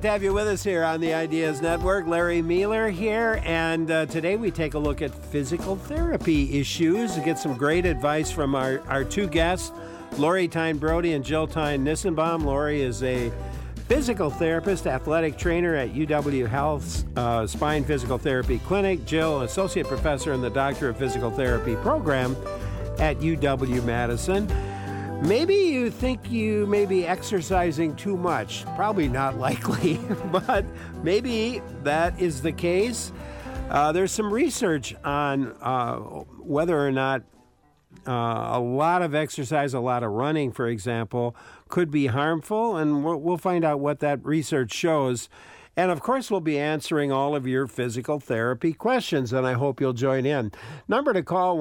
to have you with us here on the Ideas Network. Larry Mueller here, and today we take a look at physical therapy issues and get some great advice from our two guests, Lori Tyne Brody and Jill Tyne Nissenbaum. Lori is a physical therapist, athletic trainer at UW Health's Spine Physical Therapy Clinic. Jill, associate professor in the Doctor of Physical Therapy program at UW-Madison. Maybe you think you may be exercising too much. Probably not likely, but maybe that is the case. There's some research on whether or not a lot of exercise, a lot of running, for example, could be harmful, and we'll find out what that research shows. And, of course, we'll be answering all of your physical therapy questions, and I hope you'll join in. Number to call,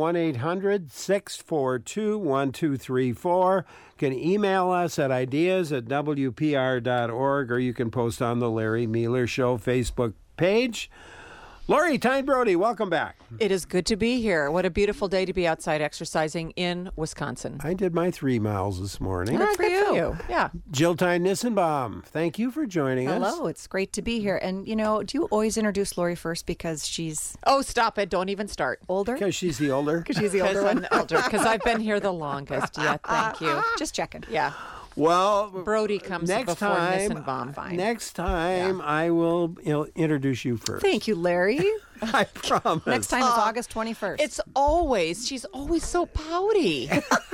1-800-642-1234. You can email us at ideas@wpr.org, or you can post on the Larry Mueller Show Facebook page. Lori Tyne Brody, welcome back. It is good to be here. What a beautiful day to be outside exercising in Wisconsin. I did my 3 miles this morning. Good for you. Yeah. Jill Tyne Nissenbaum, thank you for joining us. Hello, it's great to be here. And, do you always introduce Lori first because she's... Oh, stop it. Don't even start. Older? Because she's the older? Because she's the older one? Because I've been here the longest. Yeah, thank you. Just checking. Yeah. Well, Brody comes before Nissenbaum. Fine. Next time, I will introduce you first. Thank you, Larry. I promise. Next time is August 21st. She's always so pouty.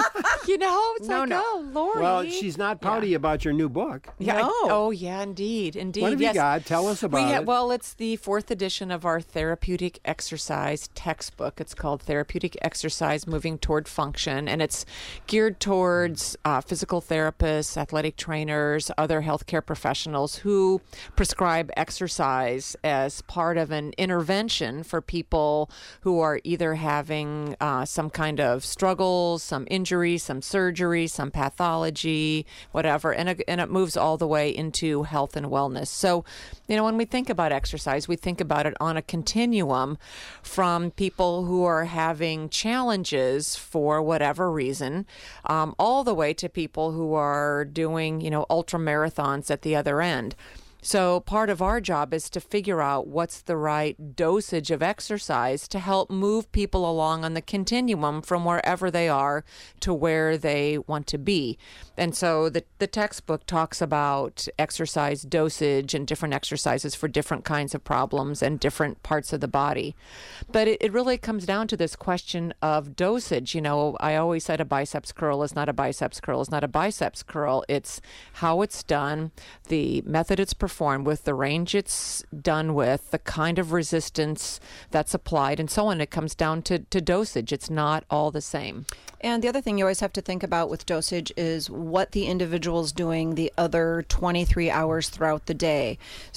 Oh, Lori. Well, she's not pouty about your new book. Yeah. No. Yeah, indeed. What have you got? Tell us about it. Well, it's the 4th edition of our therapeutic exercise textbook. It's called Therapeutic Exercise Moving Toward Function, and it's geared towards physical therapists, athletic trainers, other healthcare professionals who prescribe exercise as part of an intervention for people who are either having some kind of struggles, some injury, some surgery, some pathology, whatever, and it moves all the way into health and wellness. So, when we think about exercise, we think about it on a continuum from people who are having challenges for whatever reason, all the way to people who are doing, ultra marathons at the other end. So part of our job is to figure out what's the right dosage of exercise to help move people along on the continuum from wherever they are to where they want to be. And so the textbook talks about exercise dosage and different exercises for different kinds of problems and different parts of the body. But it really comes down to this question of dosage. I always said a biceps curl is not a biceps curl, is not a biceps curl. It's how it's done, the method it's performed with, the range it's done with, the kind of resistance that's applied, and so on. It comes down to dosage. It's not all the same. And the other thing you always have to think about with dosage is what the individual's doing the other 23 hours throughout the day.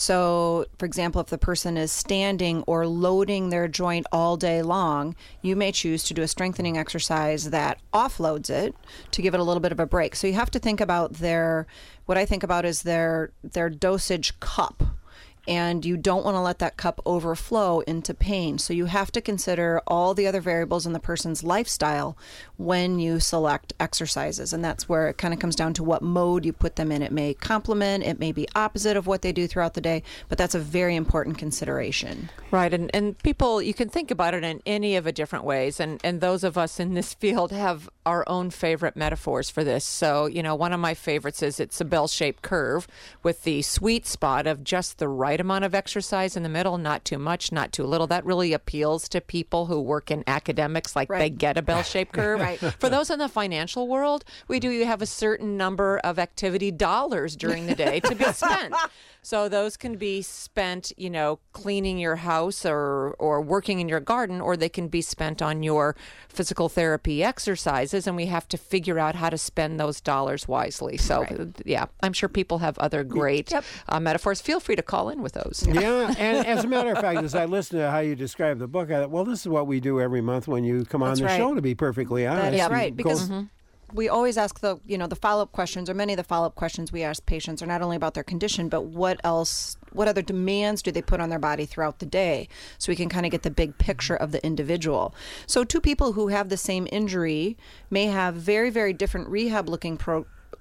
So, for example, if the person is standing or loading their joint all day long, you may choose to do a strengthening exercise that offloads it to give it a little bit of a break. So you have to think about what I think about is their dosage cup. And you don't want to let that cup overflow into pain. So you have to consider all the other variables in the person's lifestyle when you select exercises. And that's where it kind of comes down to what mode you put them in. It may complement, it may be opposite of what they do throughout the day, but that's a very important consideration. Right. And people, you can think about it in any of the different ways. And those of us in this field have our own favorite metaphors for this. So, one of my favorites is it's a bell-shaped curve with the sweet spot of just the right amount of exercise in the middle, not too much, not too little. That really appeals to people who work in academics, like they get a bell-shaped curve. Right. For those in the financial world, we do have a certain number of activity dollars during the day to be spent. So those can be spent, cleaning your house or working in your garden, or they can be spent on your physical therapy exercises, and we have to figure out how to spend those dollars wisely. So, yeah, I'm sure people have other great metaphors. Feel free to call in with those. Yeah, and as a matter of fact, as I listened to how you describe the book, I thought, well, this is what we do every month when you come on the show, to be perfectly honest. That is right, because we always ask the follow-up questions, or many of the follow-up questions we ask patients are not only about their condition, but what other demands do they put on their body throughout the day, so we can kind of get the big picture of the individual. So two people who have the same injury may have very, very different rehab looking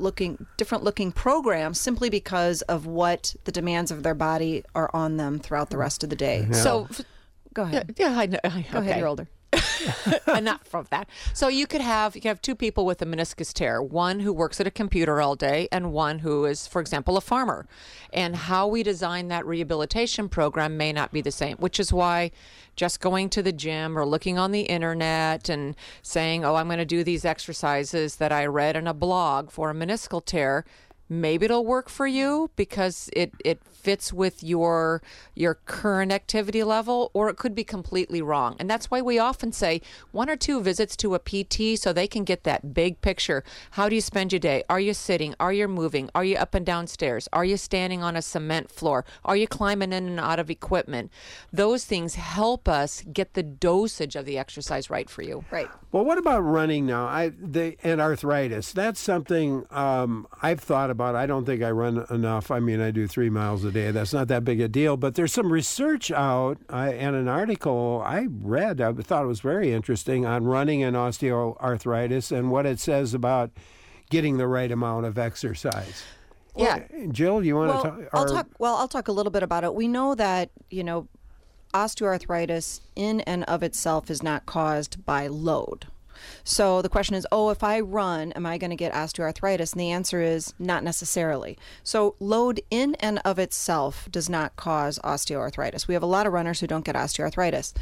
different looking programs simply because of what the demands of their body are on them throughout the rest of the day. Yeah. So go ahead. Yeah, I know. Go ahead, you're older. Enough from that. So you could have two people with a meniscus tear, one who works at a computer all day and one who is, for example, a farmer. And how we design that rehabilitation program may not be the same, which is why just going to the gym or looking on the internet and saying, oh, I'm going to do these exercises that I read in a blog for a meniscal tear, maybe it'll work for you because it fits with your current activity level, or it could be completely wrong. And that's why we often say 1 or 2 visits to a PT so they can get that big picture. How do you spend your day? Are you sitting? Are you moving? Are you up and down stairs? Are you standing on a cement floor? Are you climbing in and out of equipment? Those things help us get the dosage of the exercise right for you. Right. Well, what about running now? And arthritis. That's something I've thought about. I don't think I run enough. I mean, I do 3 miles a day. That's not that big a deal. But there's some research out and an article I read. I thought it was very interesting on running and osteoarthritis and what it says about getting the right amount of exercise. Yeah. Jill, you want to talk? I'll talk a little bit about it. We know that, osteoarthritis in and of itself is not caused by load. So the question is, if I run, am I going to get osteoarthritis? And the answer is not necessarily. So load in and of itself does not cause osteoarthritis. We have a lot of runners who don't get osteoarthritis.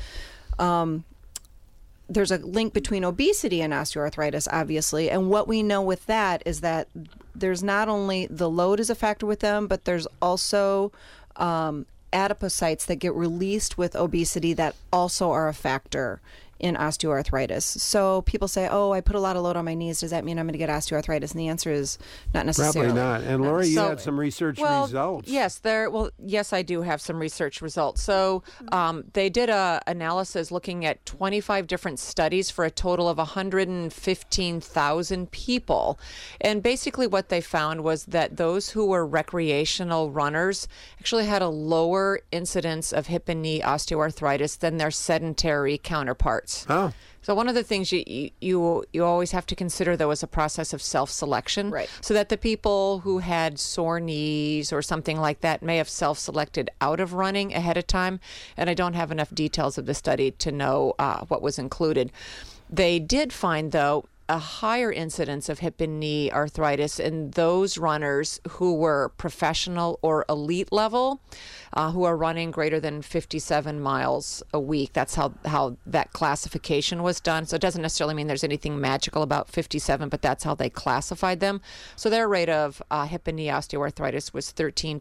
There's a link between obesity and osteoarthritis, obviously. And what we know with that is that there's not only the load is a factor with them, but there's also adipocytes that get released with obesity that also are a factor in osteoarthritis. So people say, I put a lot of load on my knees. Does that mean I'm going to get osteoarthritis? And the answer is not necessarily. Probably not. And Lori, you had some research results. Yes, I do have some research results. So they did a analysis looking at 25 different studies for a total of 115,000 people. And basically what they found was that those who were recreational runners actually had a lower incidence of hip and knee osteoarthritis than their sedentary counterparts. Oh. So one of the things you always have to consider, though, is a process of self-selection. Right. So that the people who had sore knees or something like that may have self-selected out of running ahead of time. And I don't have enough details of the study to know what was included. They did find, though, a higher incidence of hip and knee arthritis in those runners who were professional or elite level, who are running greater than 57 miles a week. That's how that classification was done. So it doesn't necessarily mean there's anything magical about 57, but that's how they classified them. So their rate of hip and knee osteoarthritis was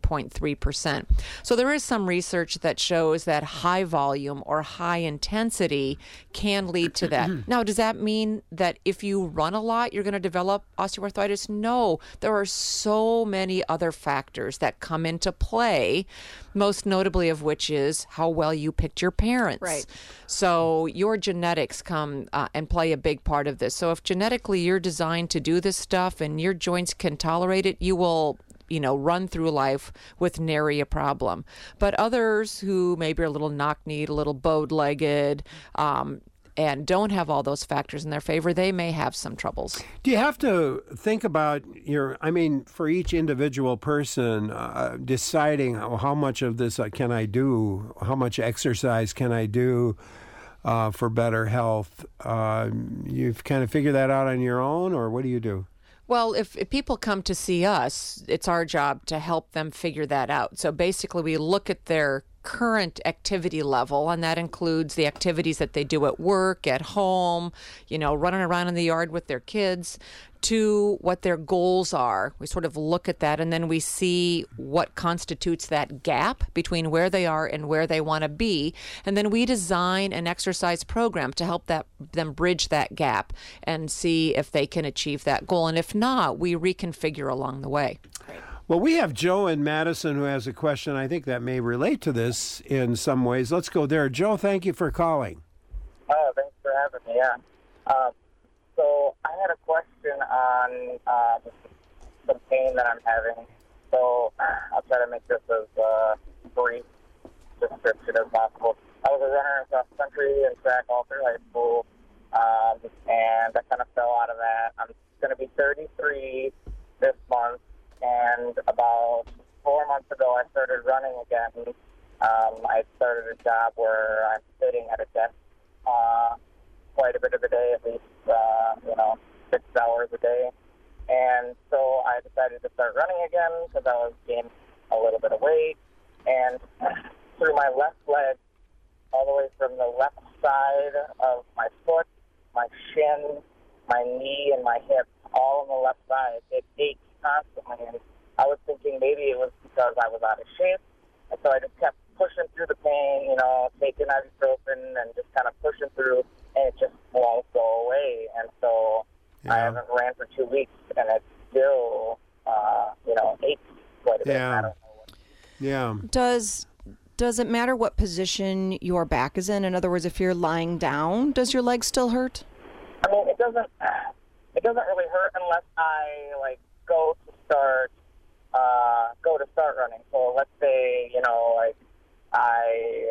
13.3%. So there is some research that shows that high volume or high intensity can lead to that. Now, does that mean that if you run a lot, you're going to develop osteoarthritis? No, there are so many other factors that come into play, most notably of which is how well you picked your parents. Right. So your genetics come and play a big part of this. So if genetically you're designed to do this stuff and your joints can tolerate it, you will run through life with nary a problem. But others who maybe are a little knock-kneed, a little bowed-legged, and don't have all those factors in their favor, they may have some troubles. Do you have to think about for each individual person, deciding how much of this can I do, how much exercise can I do for better health? You've kind of figured that out on your own, or what do you do? Well, if people come to see us, it's our job to help them figure that out. So basically, we look at their current activity level, and that includes the activities that they do at work, at home, running around in the yard with their kids, to what their goals are. We sort of look at that, and then we see what constitutes that gap between where they are and where they want to be. And then we design an exercise program to help them bridge that gap and see if they can achieve that goal. And if not, we reconfigure along the way. Well, we have Joe in Madison who has a question I think that may relate to this in some ways. Let's go there. Joe, thank you for calling. Oh, thanks for having me, yeah. So I had a question on some pain that I'm having. So I'll try to make this as brief description as possible. I was a runner in cross country and track all through high school, and I kind of fell out of that. I'm going to be 33 this month, and about 4 months ago, I started running again. I started a job where I'm sitting at a desk quite a bit of the day, at least 6 hours a day. And so I decided to start running again because I was gaining a little bit of weight. And through my left leg, all the way from the left side of my foot, my shin, my knee, and my hip, all on the left side, it ached constantly. And I was thinking maybe it was because I was out of shape. And so I just kept pushing through the pain, taking ibuprofen and just kind of pushing through, and it just won't go away. And so I haven't ran for 2 weeks, and it still, aches quite a bit. I don't know what. Yeah. Does it matter what position your back is in? In other words, if you're lying down, does your leg still hurt? I mean, it doesn't really hurt unless I go to start running. So let's say I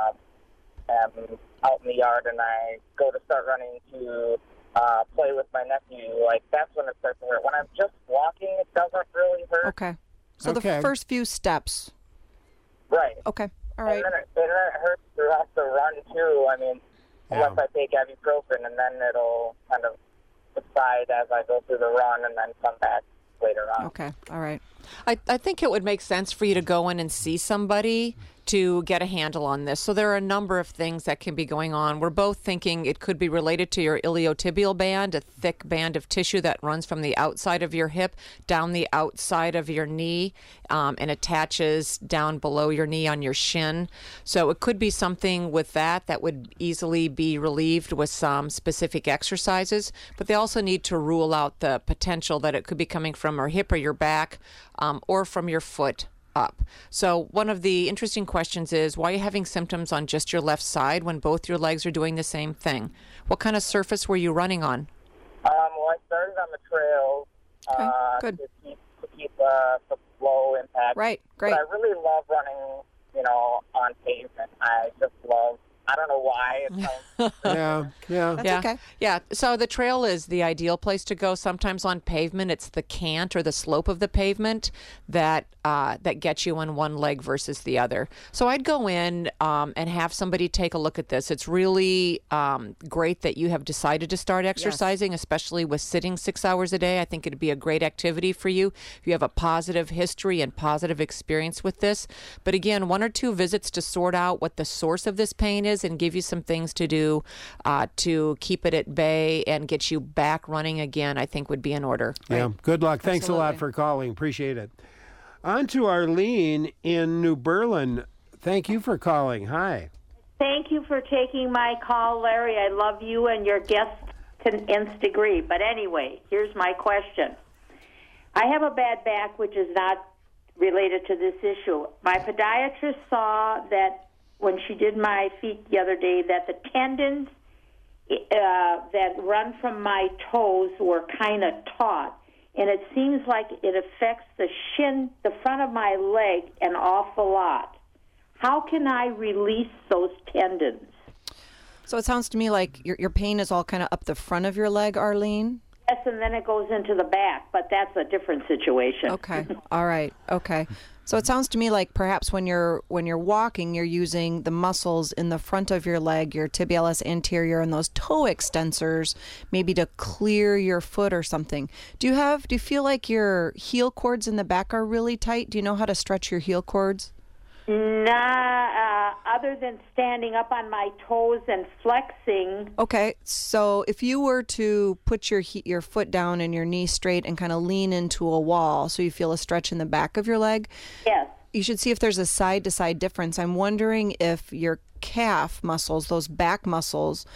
am out in the yard and I go to start running to play with my nephew. That's when it starts to hurt. When I'm just walking, it doesn't really hurt. Okay. So the first few steps. Right. Okay. All right. And then it hurts throughout the run too. I mean, unless I take ibuprofen, and then it'll kind of subside as I go through the run and then come back later on. Okay. All right. I think it would make sense for you to go in and see somebody to get a handle on this. So there are a number of things that can be going on. We're both thinking it could be related to your iliotibial band, a thick band of tissue that runs from the outside of your hip down the outside of your knee and attaches down below your knee on your shin. So it could be something with that would easily be relieved with some specific exercises. But they also need to rule out the potential that it could be coming from your hip or your back or from your foot up. So one of the interesting questions is, why are you having symptoms on just your left side when both your legs are doing the same thing? What kind of surface were you running on? Well, I started on the trails good. to keep the flow impact. Right, great. But I really love running, on pavement. I just love, I don't know why. It sounds That's okay. Yeah. So the trail is the ideal place to go. Sometimes on pavement, it's the cant or the slope of the pavement that gets you on one leg versus the other. So I'd go in and have somebody take a look at this. It's really great that you have decided to start exercising, especially with sitting 6 hours a day. I think it'd be a great activity for you if you have a positive history and positive experience with this. But again, 1 or 2 visits to sort out what the source of this pain is and give you some things to do to keep it at bay and get you back running again, I think would be in order. Yeah. Good luck. Thanks Absolutely. a lot for calling. Appreciate it. On to Arlene in New Berlin. Thank you for calling. Hi. Thank you for taking my call, Larry. I love you and your guest to an nth degree. But anyway, here's my question. I have a bad back, which is not related to this issue. My podiatrist saw that when she did my feet the other day, that the tendons that run from my toes were kind of taut. And it seems like it affects the shin, the front of my leg, an awful lot. How can I release those tendons? So it sounds to me like your pain is all kind of up the front of your leg, Arlene? Yes, and then it goes into the back, but that's a different situation. Okay. All right. Okay. So it sounds to me like perhaps when you're walking, you're using the muscles in the front of your leg, your tibialis anterior, and those toe extensors, maybe to clear your foot or something. Do you feel like your heel cords in the back are really tight? Do you know how to stretch your heel cords? Nah, other than standing up on my toes and flexing. Okay, so if you were to put your foot down and your knee straight and kind of lean into a wall so you feel a stretch in the back of your leg, Yes. you should see if there's a side-to-side difference. I'm wondering if your calf muscles, those back muscles,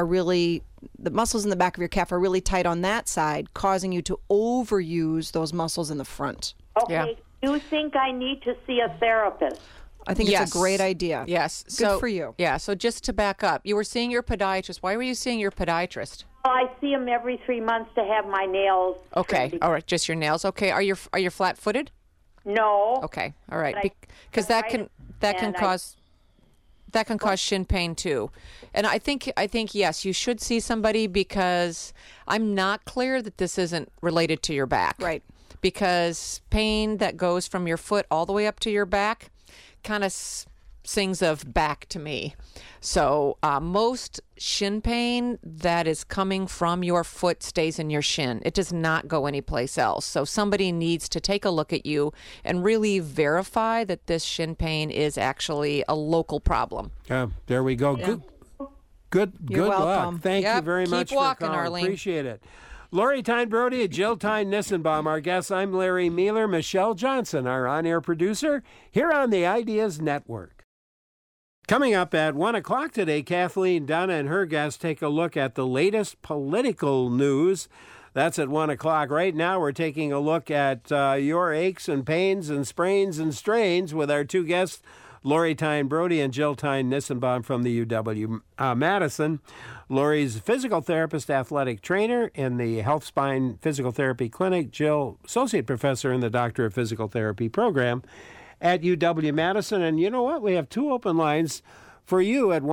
the muscles in the back of your calf are really tight on that side, causing you to overuse those muscles in the front. Okay. Yeah. Do you think I need to see a therapist? I think it's a great idea. Yes. Good for you. Yeah. So just to back up, you were seeing your podiatrist. Why were you seeing your podiatrist? Oh, I see him every 3 months to have my nails Okay. trimmed. All right. Just your nails. Okay. Are you flat-footed? No. Okay. All right. But Because that can cause shin pain too. And I think yes, you should see somebody, because I'm not clear that this isn't related to your back. Right. because pain that goes from your foot all the way up to your back kind of sings of back to me. So most shin pain that is coming from your foot stays in your shin. It does not go anyplace else. So somebody needs to take a look at you and really verify that this shin pain is actually a local problem. There we go. Yeah. Good welcome. luck. Thank you very much Keep walking, for calling. Arlene. Appreciate it. Lori Tyne Brody and Jill Tyne Nissenbaum, our guests. I'm Larry Mueller. Michelle Johnson, our on-air producer, here on the Ideas Network. Coming up at 1 o'clock today, Kathleen Dunn and her guests take a look at the latest political news. That's at 1 o'clock. Right now, we're taking a look at your aches and pains and sprains and strains with our two guests, Lori Tyne Brody and Jill Tyne Nissenbaum from the UW-Madison. Lori's a physical therapist, athletic trainer in the Health Spine Physical Therapy Clinic. Jill, associate professor in the Doctor of Physical Therapy program at UW-Madison. And you know what? We have two open lines for you at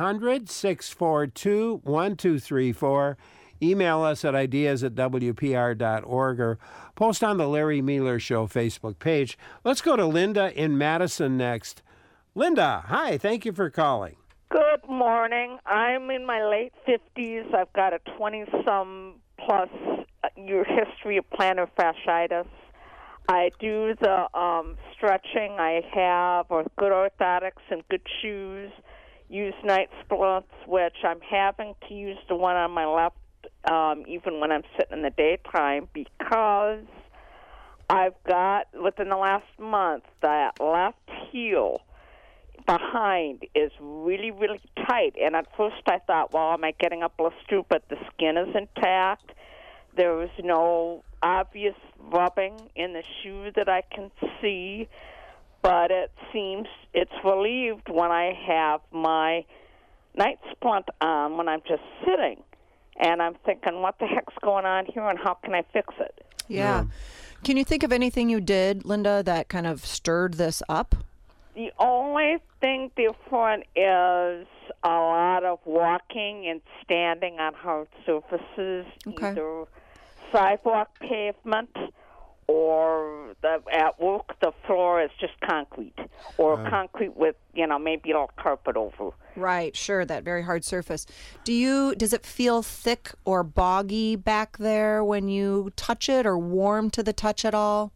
1-800-642-1234. Email us at ideas@wpr.org or post on the Larry Mueller Show Facebook page. Let's go to Linda in Madison next. Linda, hi. Thank you for calling. Good morning. I'm in my late 50s. I've got a 20-some plus year history of plantar fasciitis. I do the stretching. I have good orthotics and good shoes. Use night splints, which I'm having to use the one on my left even when I'm sitting in the daytime, because I've got, within the last month, that left heel behind is really, really tight. And at first I thought, well, am I getting a blister? But the skin is intact. There was no obvious rubbing in the shoe that I can see, but it seems it's relieved when I have my night splint on when I'm just sitting. And I'm thinking, what the heck's going on here, and how can I fix it? Yeah. Can you think of anything you did, Linda, that kind of stirred this up? The only thing different is a lot of walking and standing on hard surfaces, either sidewalk pavement or at work the floor is just concrete, or concrete with, maybe a little carpet over. Right, sure, that very hard surface. Does it feel thick or boggy back there when you touch it, or warm to the touch at all?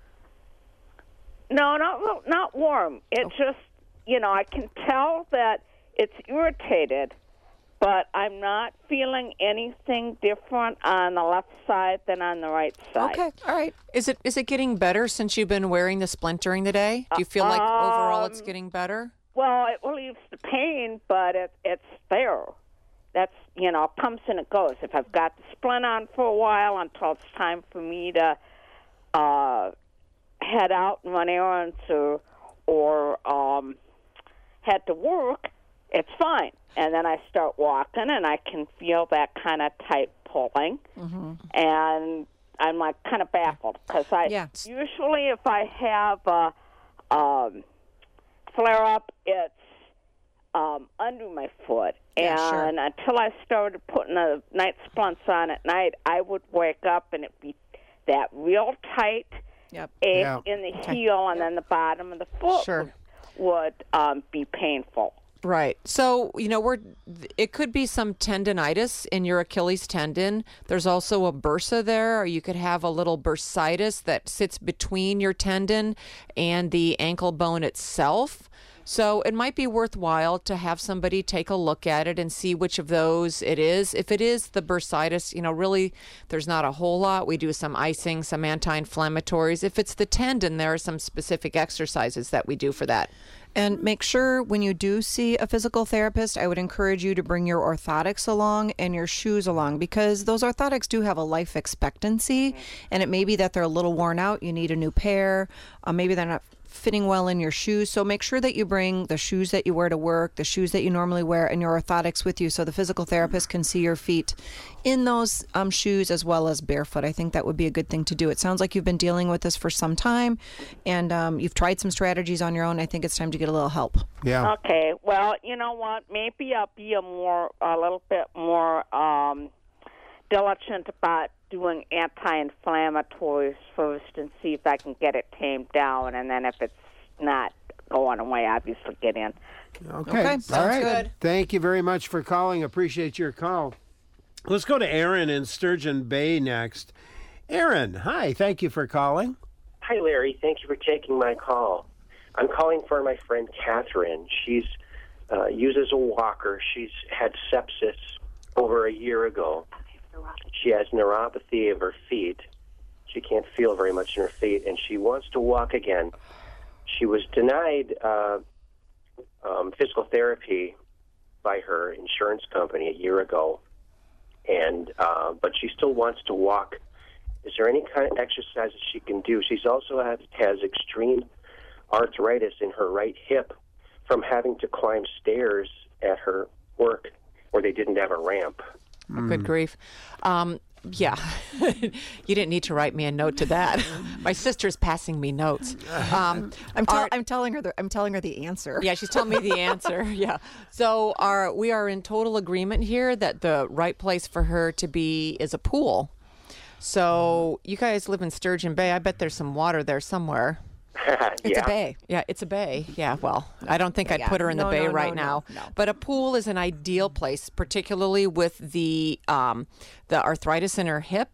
No, not warm. It just, I can tell that it's irritated, but I'm not feeling anything different on the left side than on the right side. Okay, all right. Is it getting better since you've been wearing the splint during the day? Do you feel like overall it's getting better? Well, it relieves the pain, but it's there. That's, it comes and it goes. If I've got the splint on for a while until it's time for me to head out and run errands or head to work, it's fine. And then I start walking, and I can feel that kind of tight pulling. Mm-hmm. And I'm like kind of baffled, because usually if I have a flare up, it's under my foot. And until I started putting the night splints on at night, I would wake up and it'd be that real tight ache in the heel, and then the bottom of the foot would be painful. Right. So, it could be some tendinitis in your Achilles tendon. There's also a bursa there, or you could have a little bursitis that sits between your tendon and the ankle bone itself. So it might be worthwhile to have somebody take a look at it and see which of those it is. If it is the bursitis, really there's not a whole lot. We do some icing, some anti-inflammatories. If it's the tendon, there are some specific exercises that we do for that. And make sure when you do see a physical therapist, I would encourage you to bring your orthotics along and your shoes along, because those orthotics do have a life expectancy, and it may be that they're a little worn out. You need a new pair. Maybe they're not fitting well in your shoes. So make sure that you bring the shoes that you wear to work, the shoes that you normally wear, and your orthotics with you, so the physical therapist can see your feet in those shoes as well as barefoot. I think that would be a good thing to do. It sounds like you've been dealing with this for some time, and you've tried some strategies on your own. I think it's time to get a little help. Yeah. Okay. Well, you know what? Maybe I'll be a little bit more diligent about doing anti-inflammatories first and see if I can get it tamed down, and then if it's not going away, obviously get in. Okay. All sounds right. good. Thank you very much for calling. Appreciate your call. Let's go to Aaron in Sturgeon Bay next. Aaron, hi. Thank you for calling. Hi, Larry. Thank you for taking my call. I'm calling for my friend Catherine. She's uses a walker. She's had sepsis over a year ago. She has neuropathy of her feet. She can't feel very much in her feet, and she wants to walk again. She was denied physical therapy by her insurance company a year ago, and but she still wants to walk. Is there any kind of exercise that she can do? She's also has extreme arthritis in her right hip from having to climb stairs at her work where they didn't have a ramp. Good grief. Yeah, you didn't need to write me a note to that. My sister's passing me notes. I'm telling her the answer. Yeah, she's telling me the answer. Yeah. So we are in total agreement here that the right place for her to be is a pool. So you guys live in Sturgeon Bay. I bet there's some water there somewhere. It's a bay. Yeah, it's a bay. Yeah, well, I don't think I'd put her in the bay right now. No. But a pool is an ideal place, particularly with the arthritis in her hip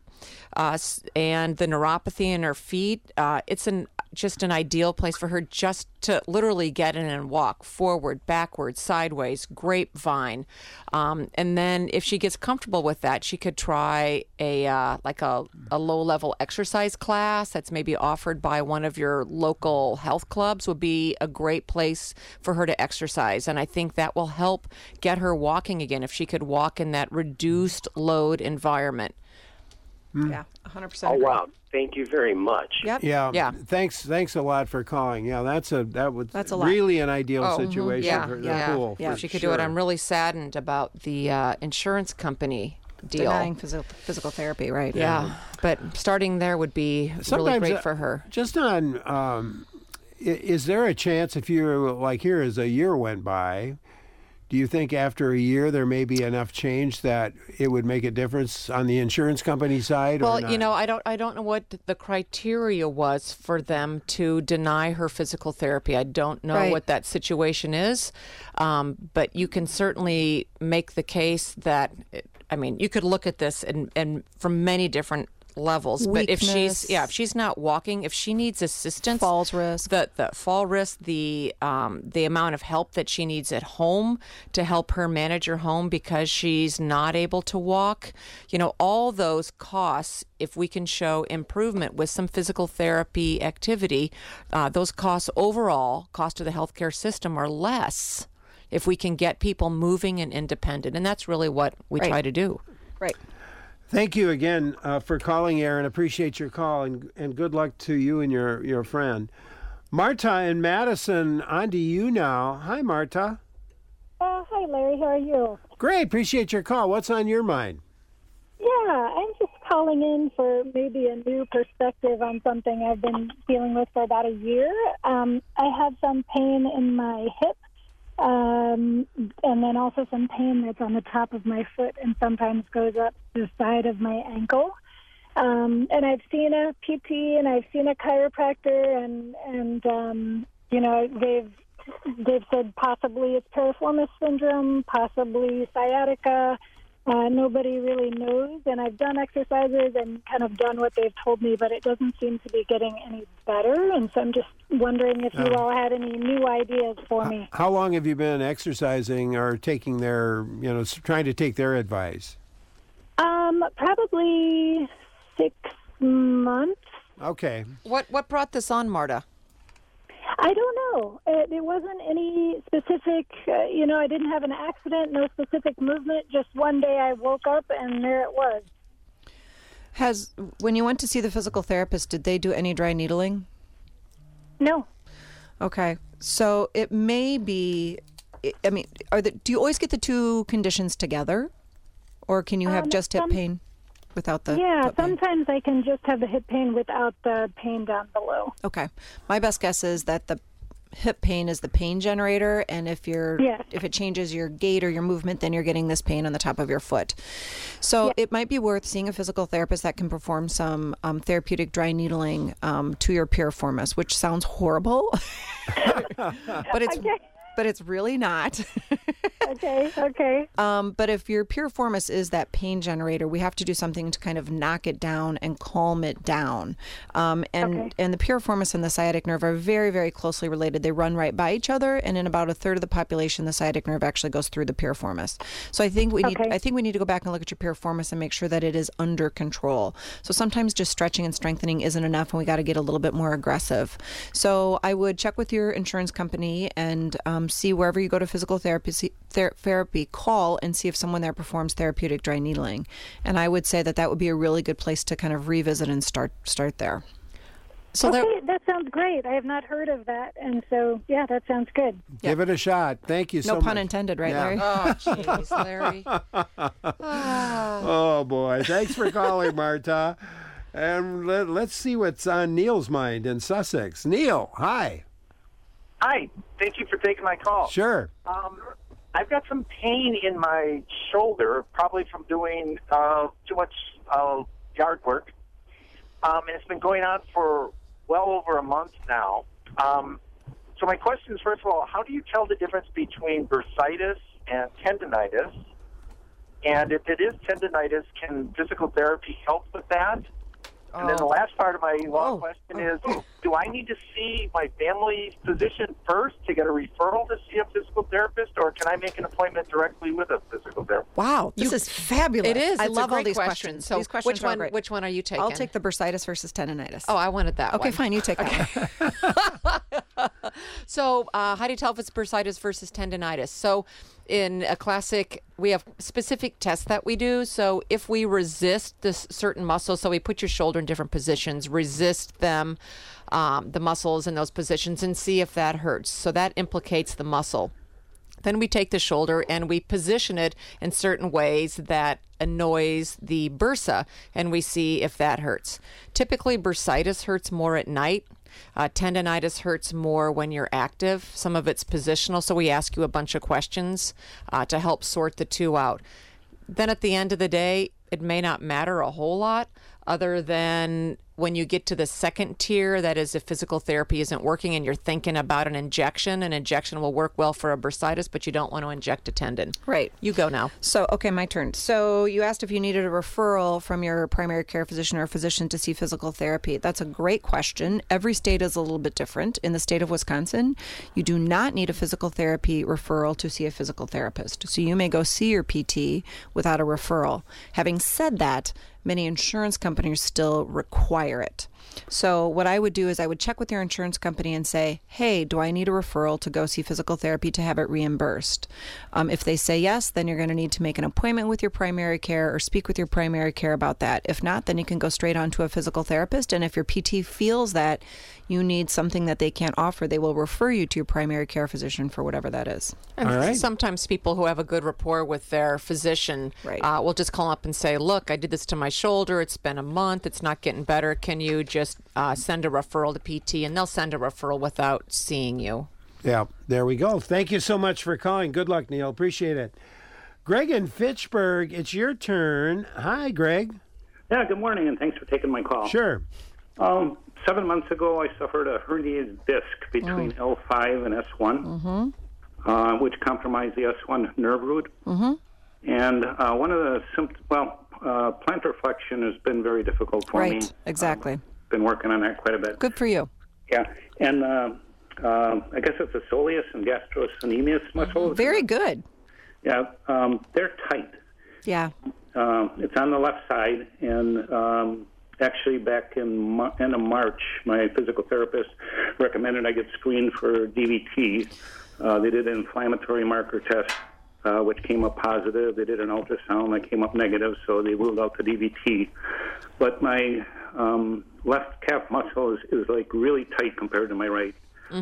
and the neuropathy in her feet. It's just an ideal place for her just to literally get in and walk forward, backwards, sideways, grapevine. And then if she gets comfortable with that, she could try a low-level exercise class that's maybe offered by one of your local health clubs would be a great place for her to exercise. And I think that will help get her walking again if she could walk in that reduced load environment. Yeah, 100%. Oh, wow. Thank you very much. Yep. Yeah. Thanks a lot for calling. Yeah, that's a lot. really an ideal situation for the pool. Yeah. for If she could sure. do it. I'm really saddened about the insurance company deal. Denying physical therapy, right? Yeah, but starting there would be really Sometimes, great for her. Just on, is there a chance if you're like here as a year went by, do you think after a year there may be enough change that it would make a difference on the insurance company side? Well, or not? you know, I don't know what the criteria was for them to deny her physical therapy. I don't know Right. what that situation is, but you can certainly make the case that. I mean, you could look at this and from many different levels. But if she's not walking, if she needs assistance, Falls risk. the fall risk, the amount of help that she needs at home to help her manage her home because she's not able to walk, you know, all those costs, if we can show improvement with some physical therapy activity, those costs overall, cost to the healthcare system are less if we can get people moving and independent. And that's really what we Right. try to do. Right. Thank you again for calling, Aaron. Appreciate your call, and good luck to you and your friend. Marta in Madison, on to you now. Hi, Marta. Hi, Larry. How are you? Great. Appreciate your call. What's on your mind? Yeah, I'm just calling in for maybe a new perspective on something I've been dealing with for about a year. I have some pain in my hip, and then also some pain that's on the top of my foot and sometimes goes up the side of my ankle. And I've seen a PT and I've seen a chiropractor, and you know, they've said possibly it's piriformis syndrome, possibly sciatica. Nobody really knows, and I've done exercises and kind of done what they've told me, but it doesn't seem to be getting any better, and so I'm just wondering if you all had any new ideas for me. How long have you been exercising or taking their, trying to take their advice? Probably 6 months. Okay. What brought this on, Marta? I don't know. It wasn't any specific, I didn't have an accident, no specific movement. Just one day I woke up and there it was. When you went to see the physical therapist, did they do any dry needling? No. Okay. So it may be, I mean, do you always get the two conditions together? Or can you have just hip pain without the foot pain? Sometimes I can just have the hip pain without the pain down below. Okay. My best guess is that the hip pain is the pain generator, and if it changes your gait or your movement, then you're getting this pain on the top of your foot. So it might be worth seeing a physical therapist that can perform some therapeutic dry needling to your piriformis, which sounds horrible, but it's really not. Okay. But if your piriformis is that pain generator, we have to do something to kind of knock it down and calm it down. And the piriformis and the sciatic nerve are very, very closely related. They run right by each other, and in about a third of the population, the sciatic nerve actually goes through the piriformis. So I think we need to go back and look at your piriformis and make sure that it is under control. So sometimes just stretching and strengthening isn't enough, and we got to get a little bit more aggressive. So I would check with your insurance company and see wherever you go to physical therapy, call and see if someone there performs therapeutic dry needling. And I would say that would be a really good place to kind of revisit and start there. So that sounds great. I have not heard of that, and so that sounds good. Give it a shot. Thank you so much. No pun intended, right, Larry? Oh, jeez, Larry. Oh boy! Thanks for calling, Marta. And let's see what's on Neil's mind in Sussex. Neil, hi. Hi. Thank you for taking my call. Sure. I've got some pain in my shoulder, probably from doing too much yard work. And it's been going on for well over a month now. So my question is, first of all, how do you tell the difference between bursitis and tendinitis? And if it is tendinitis, can physical therapy help with that? And then the last part of my long question is, do I need to see my family physician first to get a referral to see a physical therapist, or can I make an appointment directly with a physical therapist? Wow, this is fabulous. It is. I It's love a all great these question. questions. So These questions are great. which one are you taking? I'll take the bursitis versus tendinitis. Oh, I wanted that one. Okay, fine. You take that one. So how do you tell if it's bursitis versus tendinitis? So in a classic, we have specific tests that we do. So if we resist this certain muscle, so we put your shoulder in different positions, resist them, the muscles in those positions, and see if that hurts. So that implicates the muscle. Then we take the shoulder and we position it in certain ways that annoys the bursa, and we see if that hurts. Typically, bursitis hurts more at night. Tendinitis hurts more when you're active. Some of it's positional, so we ask you a bunch of questions to help sort the two out. Then at the end of the day, it may not matter a whole lot other than when you get to the second tier, that is if physical therapy isn't working and you're thinking about an injection will work well for a bursitis, but you don't want to inject a tendon. Right. You go now. So, okay, my turn. So you asked if you needed a referral from your primary care physician or a physician to see physical therapy. That's a great question. Every state is a little bit different. In the state of Wisconsin, you do not need a physical therapy referral to see a physical therapist. So you may go see your PT without a referral. Having said that, many insurance companies still require it. So what I would do is I would check with your insurance company and say, hey, do I need a referral to go see physical therapy to have it reimbursed? If they say yes, then you're going to need to make an appointment with your primary care or speak with your primary care about that. If not, then you can go straight on to a physical therapist. And if your PT feels that you need something that they can't offer, they will refer you to your primary care physician for whatever that is. And all right. Sometimes people who have a good rapport with their physician will just call up and say, look, I did this to my shoulder. It's been a month. It's not getting better. Can you just send a referral to PT? And they'll send a referral without seeing you. Yeah, there we go. Thank you so much for calling. Good luck, Neil. Appreciate it. Greg in Fitchburg, it's your turn. Hi, Greg. Yeah, good morning, and thanks for taking my call. Sure. 7 months ago, I suffered a herniated disc between L5 and S1, which compromised the S1 nerve root. And one of the symptoms, plantar flexion has been very difficult for me. Right, exactly. Been working on that quite a bit. Good for you. Yeah, and I guess it's the soleus and gastrocnemius muscles. Very good. Yeah, they're tight. Yeah. It's on the left side, and actually back in end of March, my physical therapist recommended I get screened for DVT. They did an inflammatory marker test, which came up positive. They did an ultrasound that came up negative, so they ruled out the DVT. But my left calf muscle is like really tight compared to my right.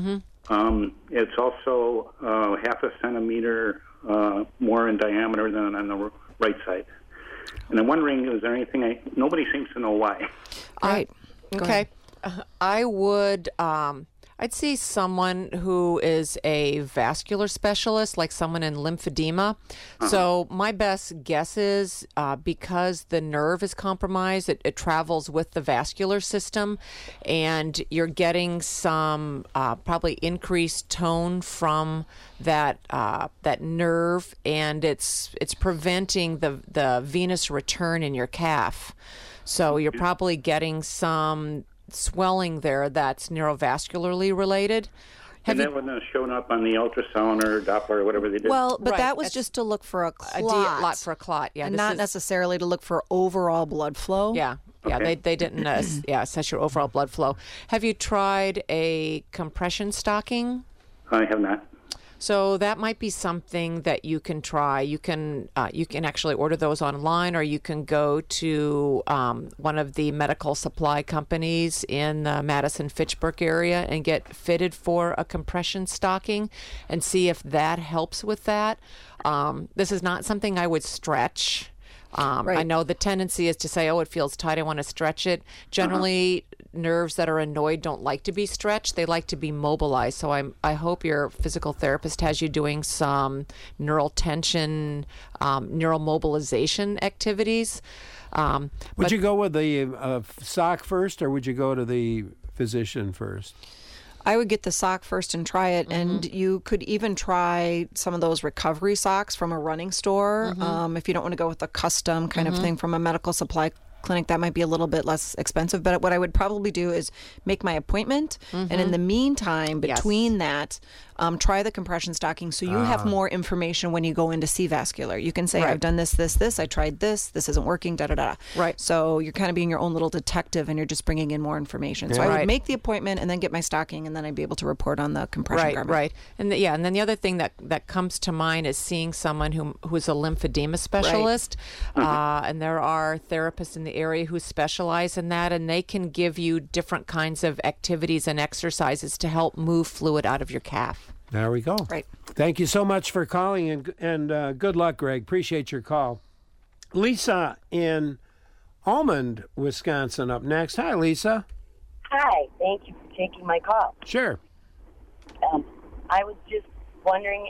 It's also half a centimeter more in diameter than on the right side. And I'm wondering, is there anything nobody seems to know why. Right. Okay. I I'd see someone who is a vascular specialist, like someone in lymphedema. So my best guess is because the nerve is compromised, it travels with the vascular system, and you're getting some probably increased tone from that nerve, and it's preventing the venous return in your calf. So you're probably getting some swelling there that's neurovascularly related. And that wasn't showing up on the ultrasound or Doppler or whatever they did? Well, but Right. that was just to look for a clot. For a clot, yeah. And This not is- necessarily to look for overall blood flow. Yeah. Yeah, Okay. they didn't assess your overall blood flow. Have you tried a compression stocking? I have not. So that might be something that you can try. You can actually order those online, or you can go to one of the medical supply companies in the Madison-Fitchburg area and get fitted for a compression stocking and see if that helps with that. This is not something I would stretch. Right. I know the tendency is to say, oh, it feels tight, I want to stretch it. Generally, nerves that are annoyed don't like to be stretched. They like to be mobilized. So I hope your physical therapist has you doing some neural tension, neural mobilization activities. Would you go with the sock first, or would you go to the physician first? I would get the sock first and try it, and you could even try some of those recovery socks from a running store. If you don't want to go with a custom kind of thing from a medical supply clinic, that might be a little bit less expensive. But what I would probably do is make my appointment, and in the meantime, between that, try the compression stocking so you have more information when you go in to see vascular. You can say, Right. I've done this, I tried this isn't working, da-da-da. Right. So you're kind of being your own little detective, and you're just bringing in more information. So I Right. would make the appointment and then get my stocking, and then I'd be able to report on the compression garment. Right. And and then the other thing that comes to mind is seeing someone who's a lymphedema specialist. And there are therapists in the area who specialize in that, and they can give you different kinds of activities and exercises to help move fluid out of your calf. There we go. Right. Thank you so much for calling, and good luck, Greg. Appreciate your call. Lisa in Almond, Wisconsin, up next. Hi, Lisa. Hi, thank you for taking my call. Sure. I was just wondering,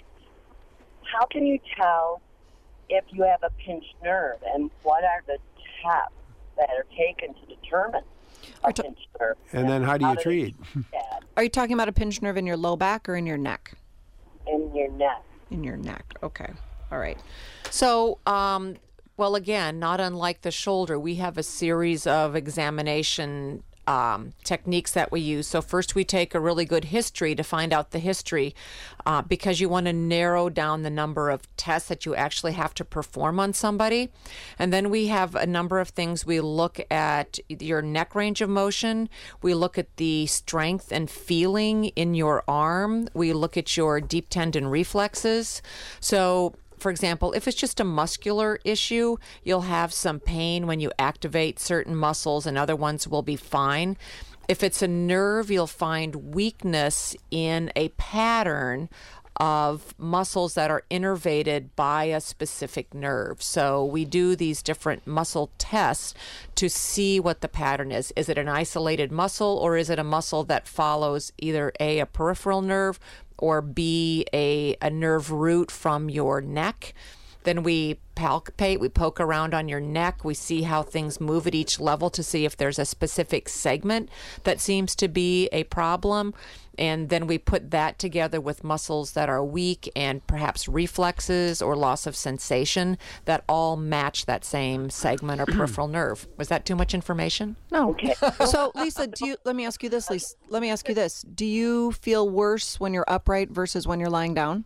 how can you tell if you have a pinched nerve, and what are the tests that are taken to determine a pinched nerve? And then how do you they treat? that Are you talking about a pinched nerve in your low back or in your neck? in your neck? In your neck. Okay. All right. So, well, again, not unlike the shoulder, we have a series of examination techniques that we use. So first we take a really good history to find out the history because you want to narrow down the number of tests that you actually have to perform on somebody. And then we have a number of things. We look at your neck range of motion. We look at the strength and feeling in your arm. We look at your deep tendon reflexes. So for example, if it's just a muscular issue, you'll have some pain when you activate certain muscles and other ones will be fine. If it's a nerve, you'll find weakness in a pattern of muscles that are innervated by a specific nerve. So we do these different muscle tests to see what the pattern is. Is it an isolated muscle, or is it a muscle that follows either a peripheral nerve or B, a nerve root from your neck? Then we palpate, we poke around on your neck, we see how things move at each level to see if there's a specific segment that seems to be a problem. And then we put that together with muscles that are weak and perhaps reflexes or loss of sensation that all match that same segment or peripheral nerve. Was that too much information? No. Okay. So, Lisa, let me ask you this, Lisa. Let me ask you this. Do you feel worse when you're upright versus when you're lying down?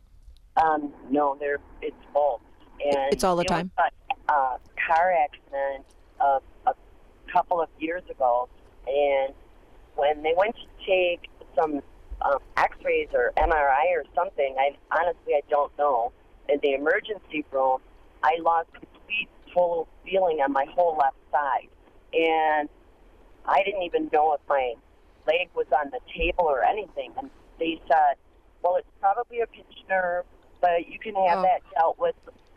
No, it's both. And It's all the there time? was a car accident a couple of years ago, and when they went to take some X-rays or MRI or something, I don't know. In the emergency room, I lost complete total feeling on my whole left side, and I didn't even know if my leg was on the table or anything. And they said, "Well, it's probably a pinched nerve, but you can have that dealt with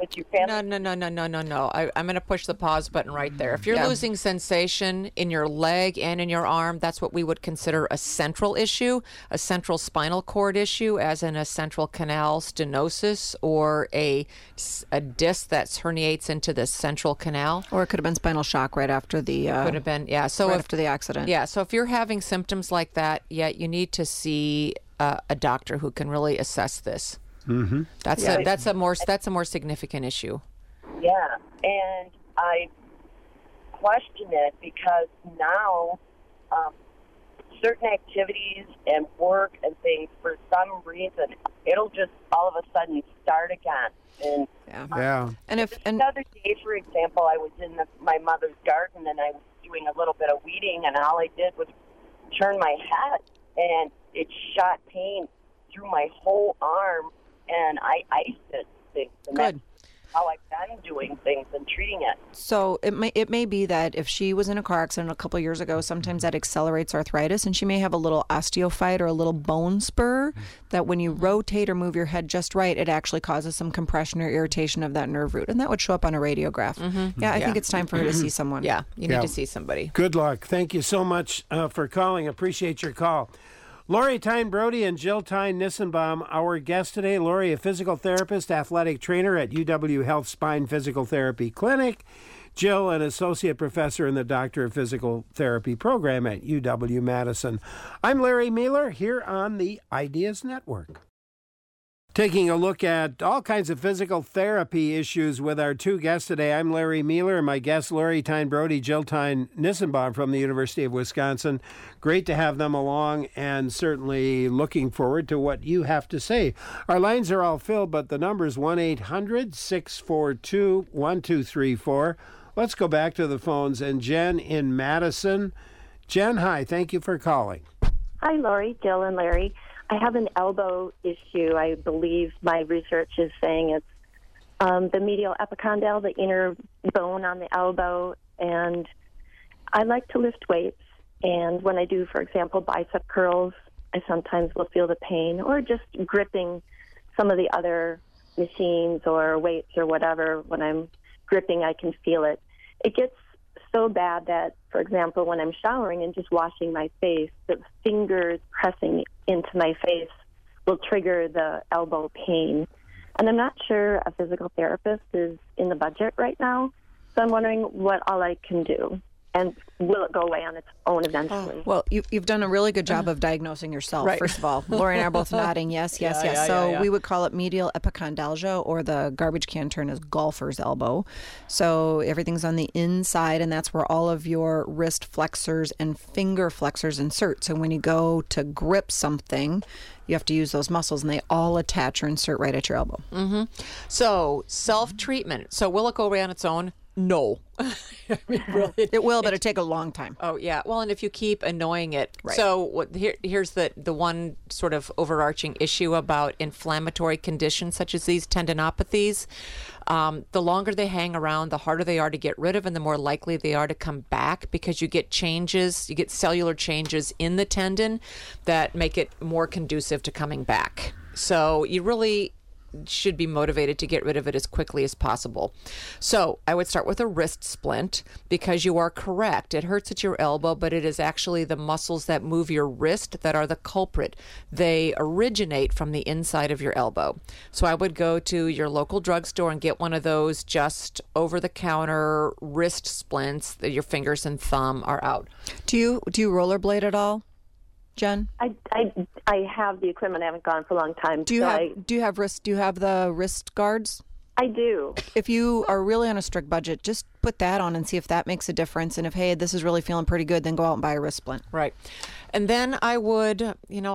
Thank you, family. No. I'm going to push the pause button right there. If you're losing sensation in your leg and in your arm, that's what we would consider a central issue, a central spinal cord issue, as in a central canal stenosis or a disc that herniates into the central canal. Or it could have been spinal shock right after the could have been, yeah. So right after the accident. Yeah. So if you're having symptoms like that, you need to see a doctor who can really assess this. Mm-hmm. That's a more significant issue. Yeah, and I question it because now certain activities and work and things, for some reason, it'll just all of a sudden start again. And And if the other day, for example, I was in my mother's garden and I was doing a little bit of weeding, and all I did was turn my head, and it shot pain through my whole arm. And I iced it, things. And Good. That's how I've been doing things and treating it. So it may be that if she was in a car accident a couple of years ago, sometimes that accelerates arthritis, and she may have a little osteophyte or a little bone spur that when you rotate or move your head just right, it actually causes some compression or irritation of that nerve root, and that would show up on a radiograph. I think it's time for her to see someone. Yeah, you need to see somebody. Good luck. Thank you so much for calling. Appreciate your call. Lori Tyne Brody and Jill Tyne Nissenbaum, our guest today. Lori, a physical therapist, athletic trainer at UW Health Spine Physical Therapy Clinic. Jill, an associate professor in the Doctor of Physical Therapy program at UW-Madison. I'm Larry Mueller here on the Ideas Network. Taking a look at all kinds of physical therapy issues with our two guests today. I'm Larry Mueller, and my guests, Lori Tyne Brody, Jill Tyne Nissenbaum from the University of Wisconsin. Great to have them along, and certainly looking forward to what you have to say. Our lines are all filled, but the number is 1-800-642-1234. Let's go back to the phones. And Jen in Madison. Jen, hi. Thank you for calling. Hi, Lori, Jill, and Larry. I have an elbow issue. I believe my research is saying it's the medial epicondyle, the inner bone on the elbow, and I like to lift weights. And when I do, for example, bicep curls, I sometimes will feel the pain, or just gripping some of the other machines or weights or whatever. When I'm gripping, I can feel it. It gets so bad that, for example, when I'm showering and just washing my face, the fingers pressing into my face will trigger the elbow pain. And I'm not sure a physical therapist is in the budget right now, so I'm wondering what all I can do. And will it go away on its own eventually? Well, you've done a really good job of diagnosing yourself, Right. First of all. Lori and I are both nodding, yes. So we would call it medial epicondylgia, or the garbage can term is golfer's elbow. So everything's on the inside, and that's where all of your wrist flexors and finger flexors insert. So when you go to grip something, you have to use those muscles, and they all attach or insert right at your elbow. Mm-hmm. So self-treatment. So will it go away on its own? No. I mean, really, it will, but it'll take a long time. Oh, yeah. Well, and if you keep annoying it. Right. So here's the one sort of overarching issue about inflammatory conditions such as these tendinopathies. The longer they hang around, the harder they are to get rid of, and the more likely they are to come back, because you get changes, you get cellular changes in the tendon that make it more conducive to coming back. So you really should be motivated to get rid of it as quickly as possible. So I would start with a wrist splint, because you are correct. It hurts at your elbow, but it is actually the muscles that move your wrist that are the culprit. They originate from the inside of your elbow. So I would go to your local drugstore and get one of those just over-the-counter wrist splints that your fingers and thumb are out. Do you rollerblade at all, Jen? I have the equipment. I haven't gone for a long time. Do you have the wrist guards? I do. If you are really on a strict budget, just put that on and see if that makes a difference. And if, hey, this is really feeling pretty good, then go out and buy a wrist splint. Right. And then I would,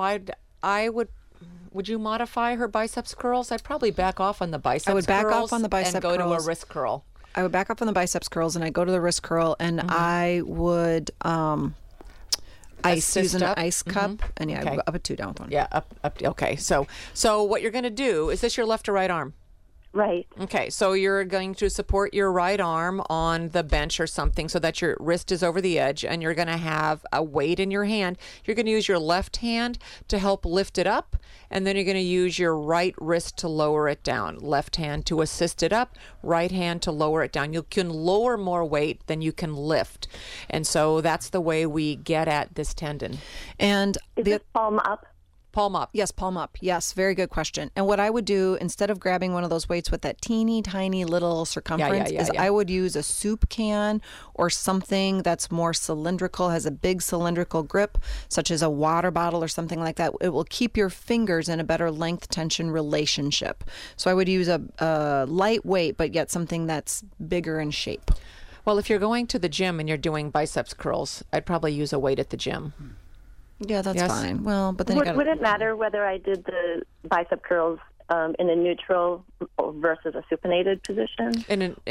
would you modify her biceps curls? I'd probably back off on the biceps curls. I would back off on the biceps curls and go curls. to a wrist curl. I would back off on the biceps curls, and I go to the wrist curl, and I would use an ice cup, and Okay. up a 2, down with 1. Yeah, up. Okay. So what you're going to do, is this your left or right arm? Right. Okay, so you're going to support your right arm on the bench or something so that your wrist is over the edge, and you're going to have a weight in your hand. You're going to use your left hand to help lift it up, and then you're going to use your right wrist to lower it down. Left hand to assist it up, right hand to lower it down. You can lower more weight than you can lift. And so that's the way we get at this tendon. And Is it palm up? Palm up. Yes, palm up. Yes, very good question. And what I would do, instead of grabbing one of those weights with that teeny tiny little circumference, is I would use a soup can or something that's more cylindrical, has a big cylindrical grip, such as a water bottle or something like that. It will keep your fingers in a better length tension relationship. So I would use a lightweight, but yet something that's bigger in shape. Well, if you're going to the gym and you're doing biceps curls, I'd probably use a weight at the gym. Yeah, that's fine. Well, but then would it matter whether I did the bicep curls in a neutral versus a supinated position?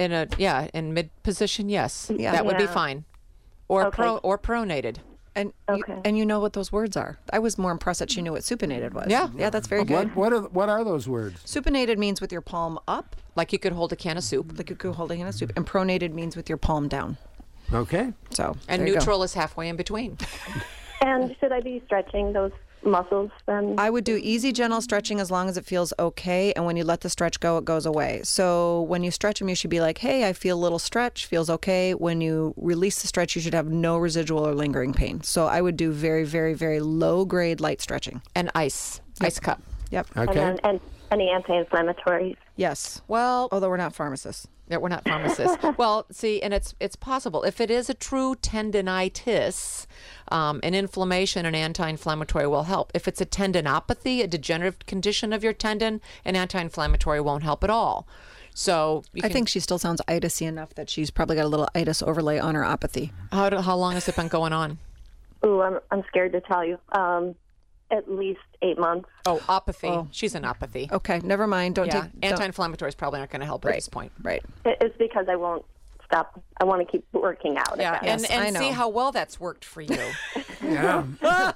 In mid position, yes, that would be fine, or pronated. And and you know what those words are. I was more impressed that she knew what supinated was. Yeah, that's very good. What are those words? Supinated means with your palm up, like you could hold a can of soup. Like you could hold a can of soup, and pronated means with your palm down. Okay. So and neutral is halfway in between. And should I be stretching those muscles then? I would do easy, gentle stretching as long as it feels okay. And when you let the stretch go, it goes away. So when you stretch them, you should be like, hey, I feel a little stretch, feels okay. When you release the stretch, you should have no residual or lingering pain. So I would do very, very, very low grade light stretching. And ice cup. Yep. Okay. And any anti-inflammatories? Yes. Well, although we're not pharmacists. Yeah, we're not pharmacists. Well, see, and it's possible. If it is a true tendinitis, an inflammation, an anti-inflammatory will help. If it's a tendinopathy, a degenerative condition of your tendon, an anti-inflammatory won't help at all. So I think she still sounds itis-y enough that she's probably got a little itis overlay on her apathy. How long has it been going on? Ooh, I'm scared to tell you. At least 8 months. Oh, apathy. Oh. She's an apathy. Okay, never mind. Anti-inflammatories probably aren't going to help at this point. Right. It's because I won't stop. I want to keep working out. Yeah, and see how well that's worked for you. Yeah.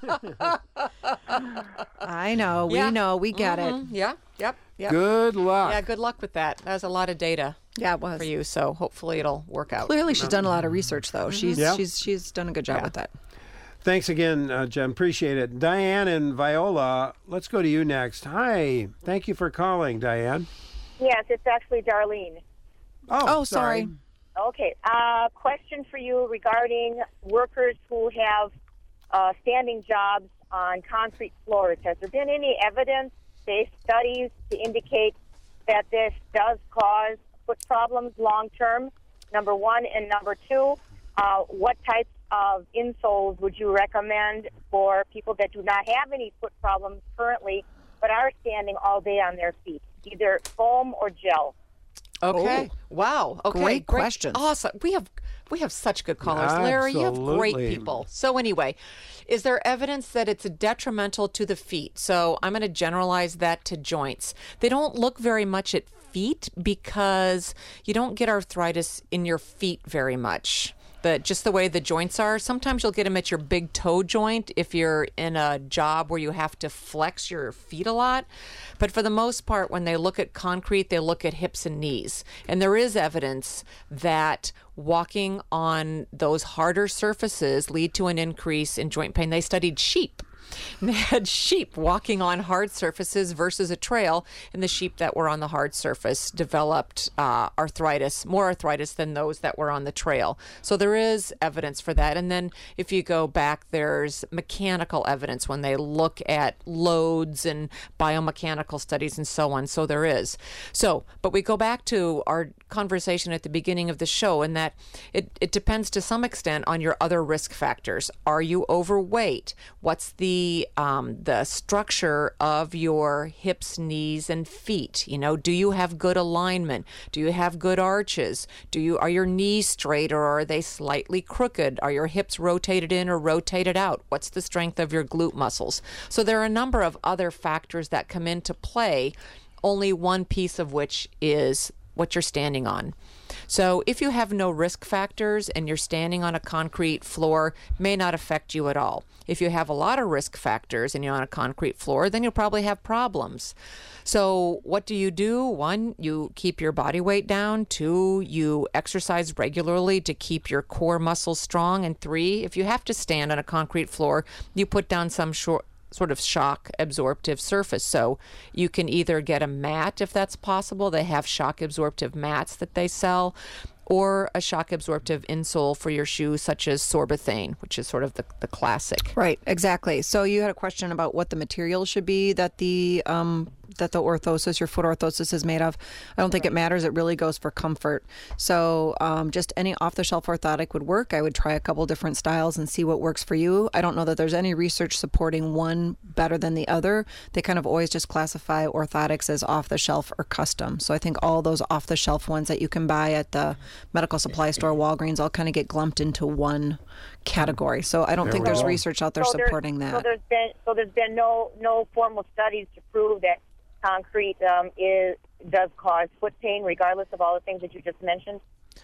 I know. We know. We get it. Yeah. Yep. Good luck. Yeah, good luck with that. That was a lot of data. Yeah, it was for you. So hopefully it'll work out. Clearly, she's done a lot of research, though. She's done a good job with that. Thanks again, Jen. Appreciate it. Diane and Viola, let's go to you next. Hi. Thank you for calling, Diane. Yes, it's actually Darlene. Oh, sorry. Okay. Question for you regarding workers who have standing jobs on concrete floors. Has there been any evidence-based studies to indicate that this does cause foot problems long-term, number one? And number two, what types of insoles would you recommend for people that do not have any foot problems currently but are standing all day on their feet, either foam or gel? Okay. Oh. Wow. Okay. Great question. Awesome. We have such good callers. Larry, you have great people. So anyway, is there evidence that it's detrimental to the feet? So I'm going to generalize that to joints. They don't look very much at feet because you don't get arthritis in your feet very much. Just the way the joints are. Sometimes you'll get them at your big toe joint if you're in a job where you have to flex your feet a lot. But for the most part, when they look at concrete, they look at hips and knees. And there is evidence that walking on those harder surfaces lead to an increase in joint pain. They studied sheep. They had sheep walking on hard surfaces versus a trail, and the sheep that were on the hard surface developed more arthritis than those that were on the trail. So there is evidence for that. And then if you go back, there's mechanical evidence when they look at loads and biomechanical studies and so on. So there is. But we go back to our conversation at the beginning of the show, in that it depends to some extent on your other risk factors. Are you overweight? What's the structure of your hips, knees, and feet? Do you have good alignment? Do you have good arches? Are your knees straight or are they slightly crooked? Are your hips rotated in or rotated out? What's the strength of your glute muscles? So there are a number of other factors that come into play, only one piece of which is what you're standing on. So if you have no risk factors and you're standing on a concrete floor, may not affect you at all. If you have a lot of risk factors and you're on a concrete floor, then you'll probably have problems. So what do? One, you keep your body weight down. Two, you exercise regularly to keep your core muscles strong. And three, if you have to stand on a concrete floor, you put down some sort of shock absorptive surface. So you can either get a mat if that's possible. They have shock absorptive mats that they sell, or a shock absorptive insole for your shoes, such as Sorbothane, which is sort of the classic. Right, exactly. So you had a question about what the material should be that the orthosis, your foot orthosis, is made of. I don't think it matters. It really goes for comfort. So just any off-the-shelf orthotic would work. I would try a couple different styles and see what works for you. I don't know that there's any research supporting one better than the other. They kind of always just classify orthotics as off-the-shelf or custom. So I think all those off-the-shelf ones that you can buy at the medical supply store, Walgreens, all kind of get glumped into one category. So I don't think there's research out there supporting that. So there's been no formal studies to prove that concrete does cause foot pain, regardless of all the things that you just mentioned?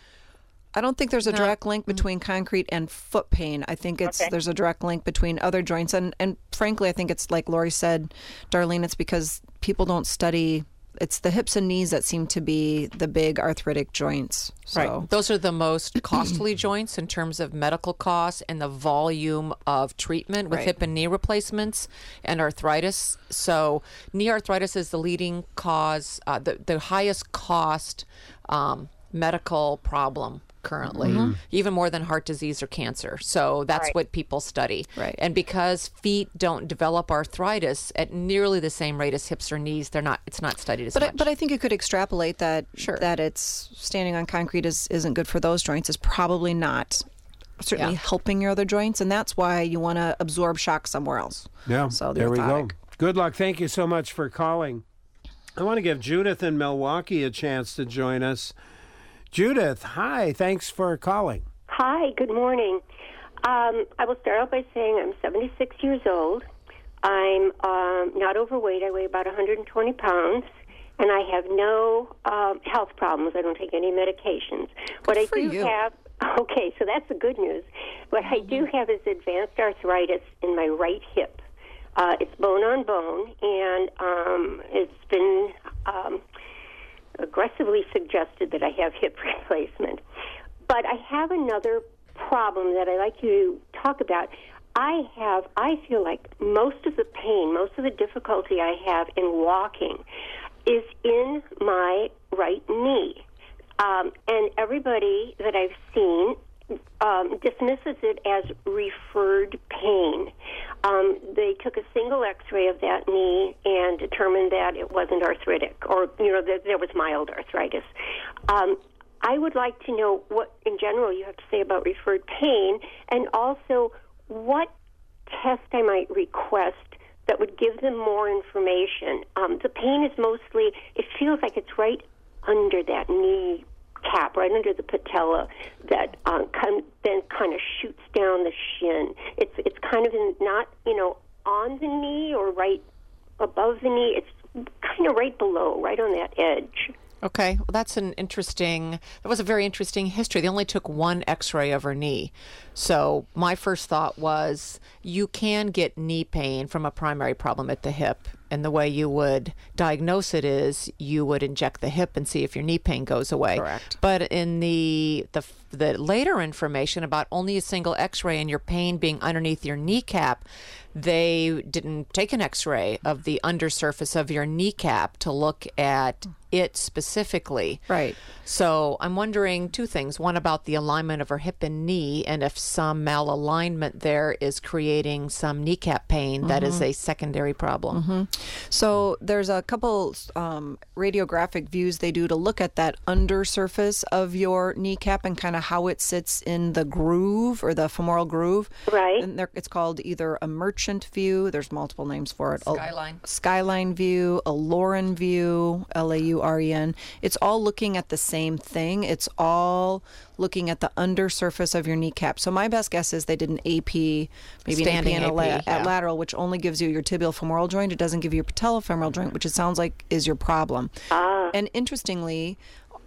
I don't think there's a direct link between concrete and foot pain. I think there's a direct link between other joints. And frankly, I think it's like Lori said, Darlene, it's because people don't study. It's the hips and knees that seem to be the big arthritic joints. So. Right. Those are the most costly joints in terms of medical costs and the volume of treatment with hip and knee replacements and arthritis. So knee arthritis is the leading cause, the highest cost medical problem currently, even more than heart disease or cancer. So that's what people study. Right. And because feet don't develop arthritis at nearly the same rate as hips or knees, it's not studied as much. But I think you could extrapolate that that it's standing on concrete isn't good for those joints is probably not certainly helping your other joints, and that's why you want to absorb shock somewhere else. Yeah. So there we go. Good luck. Thank you so much for calling. I want to give Judith in Milwaukee a chance to join us. Judith, hi. Thanks for calling. Hi, good morning. I will start out by saying I'm 76 years old. I'm not overweight. I weigh about 120 pounds, and I have no health problems. I don't take any medications. What I do have, okay, so that's the good news. What I do have is advanced arthritis in my right hip. It's bone on bone, and it's been aggressively suggested that I have hip replacement. But I have another problem that I'd like you to talk about. I feel like most of the pain, most of the difficulty I have in walking is in my right knee. And everybody that I've seen dismisses it as referred pain. They took a single x-ray of that knee and determined that it wasn't arthritic, or, that there was mild arthritis. I would like to know what, in general, you have to say about referred pain, and also what test I might request that would give them more information. The pain is mostly, it feels like it's right under that knee cap, right under the patella, that then kind of shoots down the shin. It's kind of not on the knee or right above the knee. It's kind of right below, right on that edge. Okay, well, that was a very interesting history. They only took one x-ray of her knee. So my first thought was you can get knee pain from a primary problem at the hip. And the way you would diagnose it is you would inject the hip and see if your knee pain goes away. Correct. But in the later information about only a single x-ray and your pain being underneath your kneecap, they didn't take an x-ray of the undersurface of your kneecap to look at it specifically. Right. So I'm wondering two things. One, about the alignment of her hip and knee, and if some malalignment there is creating some kneecap pain that is a secondary problem. So there's a couple radiographic views they do to look at that undersurface of your kneecap and kind of how it sits in the groove or the femoral groove. Right. And it's called either a merchant view. There's multiple names for it. Skyline view, a Lauren view, Lauren. It's all looking at the same thing. It's all looking at the undersurface of your kneecap. So my best guess is they did an AP, maybe Standing an AP, AP, at lateral, which only gives you your tibial femoral joint. It doesn't give you your patellofemoral joint, which it sounds like is your problem. And interestingly,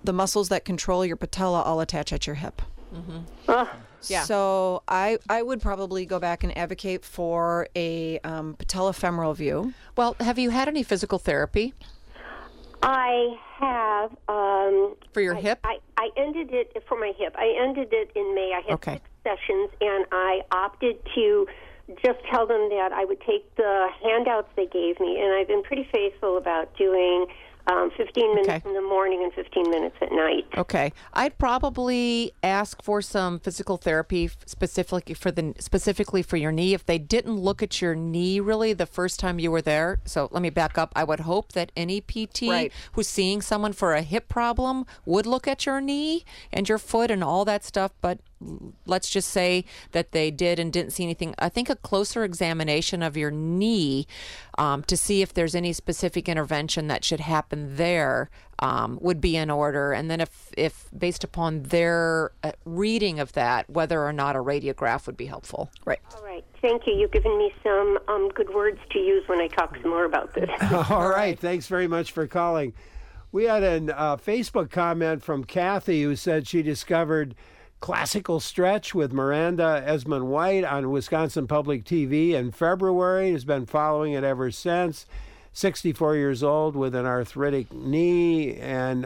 the muscles that control your patella all attach at your hip. Yeah. So I would probably go back and advocate for a patellofemoral view. Well, have you had any physical therapy I have. for your hip? I ended it for my hip. I ended it in May. I had 6 sessions, and I opted to just tell them that I would take the handouts they gave me, and I've been pretty faithful about doing 15 minutes in the morning and 15 minutes at night. Okay. I'd probably ask for some physical therapy specifically for your knee. If they didn't look at your knee really the first time you were there. So let me back up. I would hope that any PT who's seeing someone for a hip problem would look at your knee and your foot and all that stuff, but let's just say that they did and didn't see anything. I think a closer examination of your knee to see if there's any specific intervention that should happen there would be in order. And then if based upon their reading of that, whether or not a radiograph would be helpful. Right. All right. Thank you. You've given me some good words to use when I talk some more about this. All right. Thanks very much for calling. We had a Facebook comment from Kathy who said she discovered Classical Stretch with Miranda Esmond White on Wisconsin Public TV in February. Has been following it ever since. 64 years old with an arthritic knee and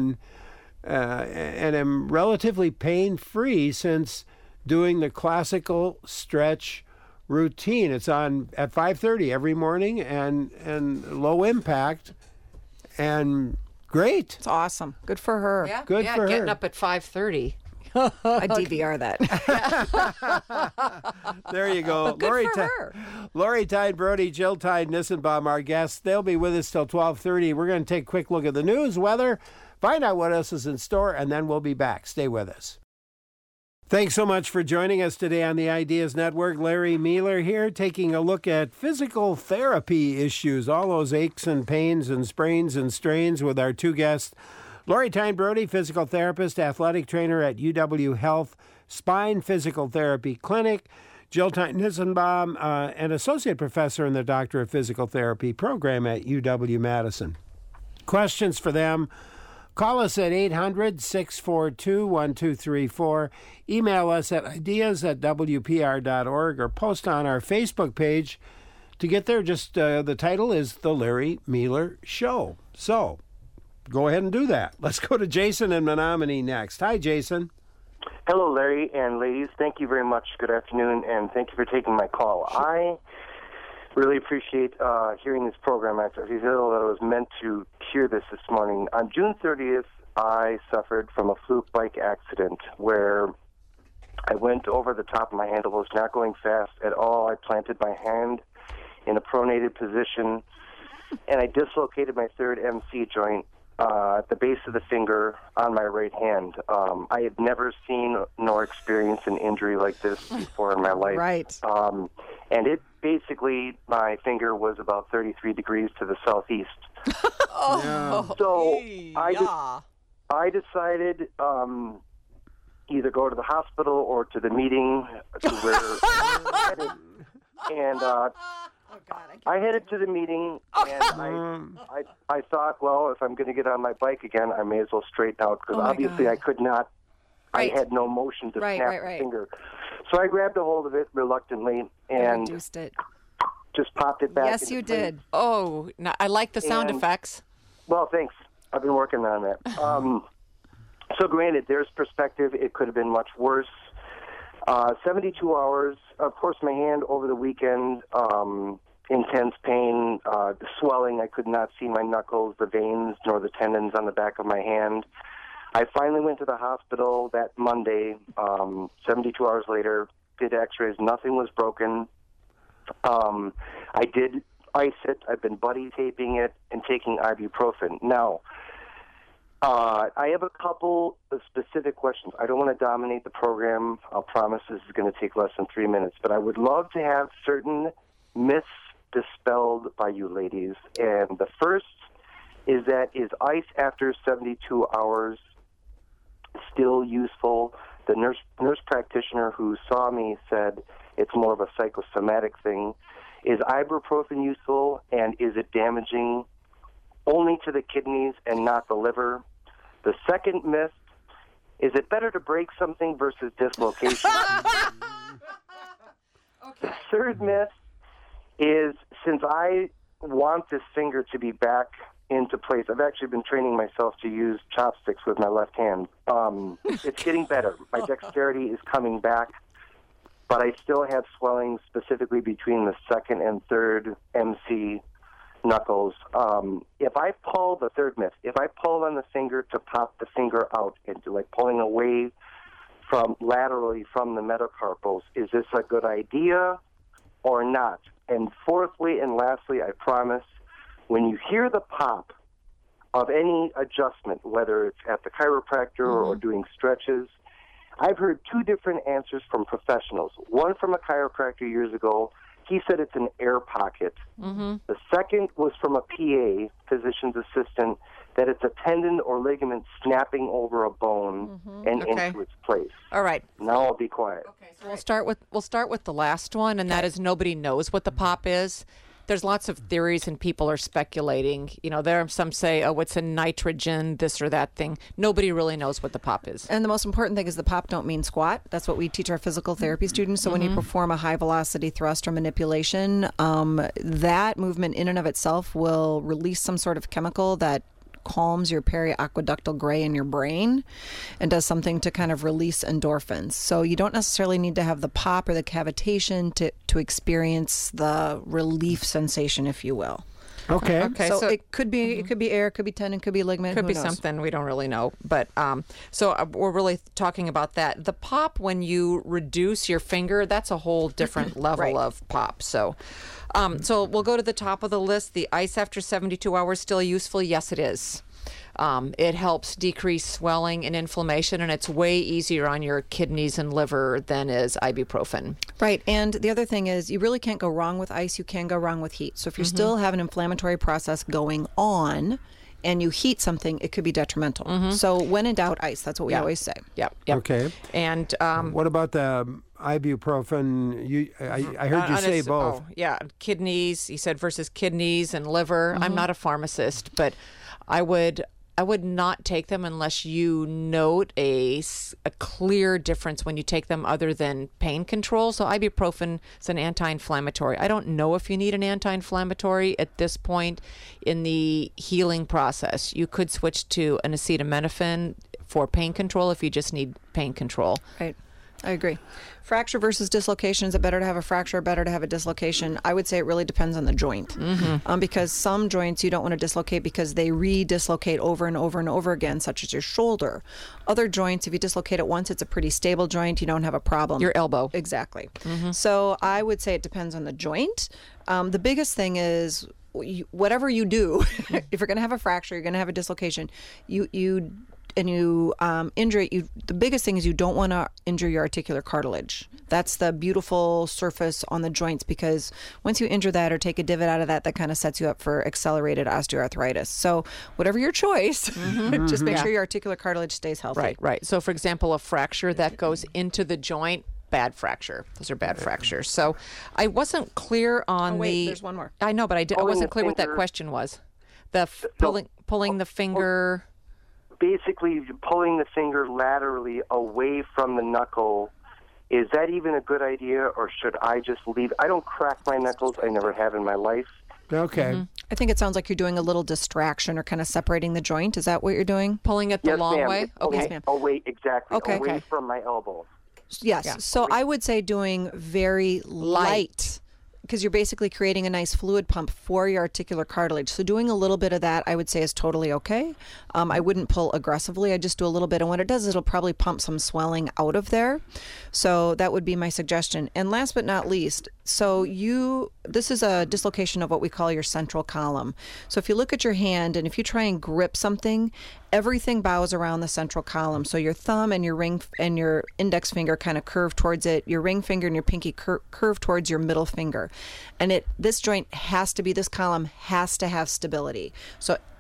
am relatively pain-free since doing the Classical Stretch routine. It's on at 5:30 every morning and low impact and great. It's awesome. Good for her. Yeah, Good for her. Getting up at 5:30. I DVR that. There you go. Lori Tyne Brody, Jill Tyne Nissenbaum, our guests. They'll be with us till 12:30. We're going to take a quick look at the news, weather, find out what else is in store, and then we'll be back. Stay with us. Thanks so much for joining us today on the Ideas Network. Larry Mealer here, taking a look at physical therapy issues, all those aches and pains and sprains and strains with our two guests. Lori Tyne Brody, physical therapist, athletic trainer at UW Health Spine Physical Therapy Clinic. Jill Tyne Nissenbaum, an associate professor in the Doctor of Physical Therapy program at UW-Madison. Questions for them? Call us at 800-642-1234. Email us at ideas@wpr.org or post on our Facebook page. To get there, just the title is The Larry Mealer Show. So, go ahead and do that. Let's go to Jason in Menominee next. Hi, Jason. Hello, Larry and ladies. Thank you very much. Good afternoon, and thank you for taking my call. I really appreciate hearing this program. I feel that it was meant to hear this morning. On June 30th, I suffered from a fluke bike accident where I went over the top of my handlebars, not going fast at all. I planted my hand in a pronated position, and I dislocated my third MC joint at the base of the finger on my right hand. I had never seen nor experienced an injury like this before in my life. Right. And it basically, my finger was about 33 degrees to the southeast. So I decided either go to the hospital or to the meeting to where I headed. And I headed to the meeting, and I thought, well, if I'm going to get on my bike again, I may as well straighten out, because obviously I could not. I had no motion to snap the finger. So I grabbed a hold of it reluctantly and reduced it. Just popped it back. Yes, you did. Oh, no, I like the sound effects. Well, thanks. I've been working on that. So granted, there's perspective. It could have been much worse. 72 hours. Of course, my hand over the weekend, intense pain, the swelling. I could not see my knuckles, the veins, nor the tendons on the back of my hand. I finally went to the hospital that Monday, 72 hours later, did x-rays. Nothing was broken. I did ice it. I've been buddy taping it and taking ibuprofen. Now, I have a couple of specific questions. I don't want to dominate the program. I'll promise this is going to take less than 3 minutes. But I would love to have certain myths dispelled by you ladies. And the first is that is ice after 72 hours still useful? The nurse practitioner who saw me said it's more of a psychosomatic thing. Is ibuprofen useful, and is it damaging only to the kidneys and not the liver? The second myth, is it better to break something versus dislocation? The third myth is, since I want this finger to be back into place, I've actually been training myself to use chopsticks with my left hand. It's getting better. My dexterity is coming back, but I still have swelling specifically between the second and third MC knuckles. If I pull, the third myth, if I pull on the finger to pop the finger out into like pulling away from laterally from the metacarpals, is this a good idea or not? And fourthly and lastly, I promise, when you hear the pop of any adjustment, whether it's at the chiropractor or doing stretches, I've heard two different answers from professionals. One from a chiropractor years ago, he said it's an air pocket. The second was from a PA, physician's assistant, that it's a tendon or ligament snapping over a bone and into its place. All right. Now I'll be quiet. Okay, so we'll start with the last one, and that is nobody knows what the pop is. There's lots of theories, and people are speculating. You know, there are some say, oh, it's a nitrogen, this or that thing. Nobody really knows what the pop is. And the most important thing is the pop don't mean squat. That's what we teach our physical therapy students. So when you perform a high velocity thrust or manipulation, that movement in and of itself will release some sort of chemical that calms your periaqueductal gray in your brain and does something to kind of release endorphins. So you don't necessarily need to have the pop or the cavitation to experience the relief sensation, if you will. Okay. So it could be air, it could be tendon, it could be ligament. Could who be knows? something we don't really know, but so we're really talking about that. The pop, when you reduce your finger, that's a whole different level of pop. So we'll go to the top of the list. The ice after 72 hours still useful? Yes, it is. It helps decrease swelling and inflammation, and it's way easier on your kidneys and liver than is ibuprofen. Right. And the other thing is you really can't go wrong with ice. You can go wrong with heat. So if you still have an inflammatory process going on and you heat something, it could be detrimental. So when in doubt, ice. That's what we always say. Yep. Okay. And what about the ibuprofen? I heard you say both. Kidneys. He said versus kidneys and liver. I'm not a pharmacist, but I would not take them unless you note a clear difference when you take them other than pain control. So ibuprofen is an anti-inflammatory. I don't know if you need an anti-inflammatory at this point in the healing process. You could switch to an acetaminophen for pain control if you just need pain control. Right. I agree. Fracture versus dislocation. Is it better to have a fracture or better to have a dislocation? I would say it really depends on the joint. Because some joints you don't want to dislocate because they re-dislocate over and over and over again, such as your shoulder. Other joints, if you dislocate it once, it's a pretty stable joint. You don't have a problem. Your elbow. Exactly. So I would say it depends on the joint. The biggest thing is whatever you do, if you're going to have a fracture, you're going to have a dislocation, you injure it, the biggest thing is you don't want to injure your articular cartilage. That's the beautiful surface on the joints, because once you injure that or take a divot out of that, that kind of sets you up for accelerated osteoarthritis. So whatever your choice, just make sure your articular cartilage stays healthy. Right. So for example, a fracture that goes into the joint, bad fracture. Those are bad fractures. So I wasn't clear on there's one more. I know, but I wasn't clear what that question was. The pulling the finger. Basically, pulling the finger laterally away from the knuckle, is that even a good idea, or should I just leave? I don't crack my knuckles. I never have in my life. Okay. I think it sounds like you're doing a little distraction or kind of separating the joint. Is that what you're doing? Pulling it the long way? Okay. Away, exactly. Away from my elbow. Yes. Yeah. So I would say doing very light, because you're basically creating a nice fluid pump for your articular cartilage. So doing a little bit of that, I would say, is totally okay. I wouldn't pull aggressively. I just do a little bit. And what it does is it'll probably pump some swelling out of there. So that would be my suggestion. And last but not least, this is a dislocation of what we call your central column. So if you look at your hand and if you try and grip something, everything bows around the central column. So your thumb and your ring and your index finger kind of curve towards it. Your ring finger and your pinky curve towards your middle finger. And this joint has to be, this column has to have stability. So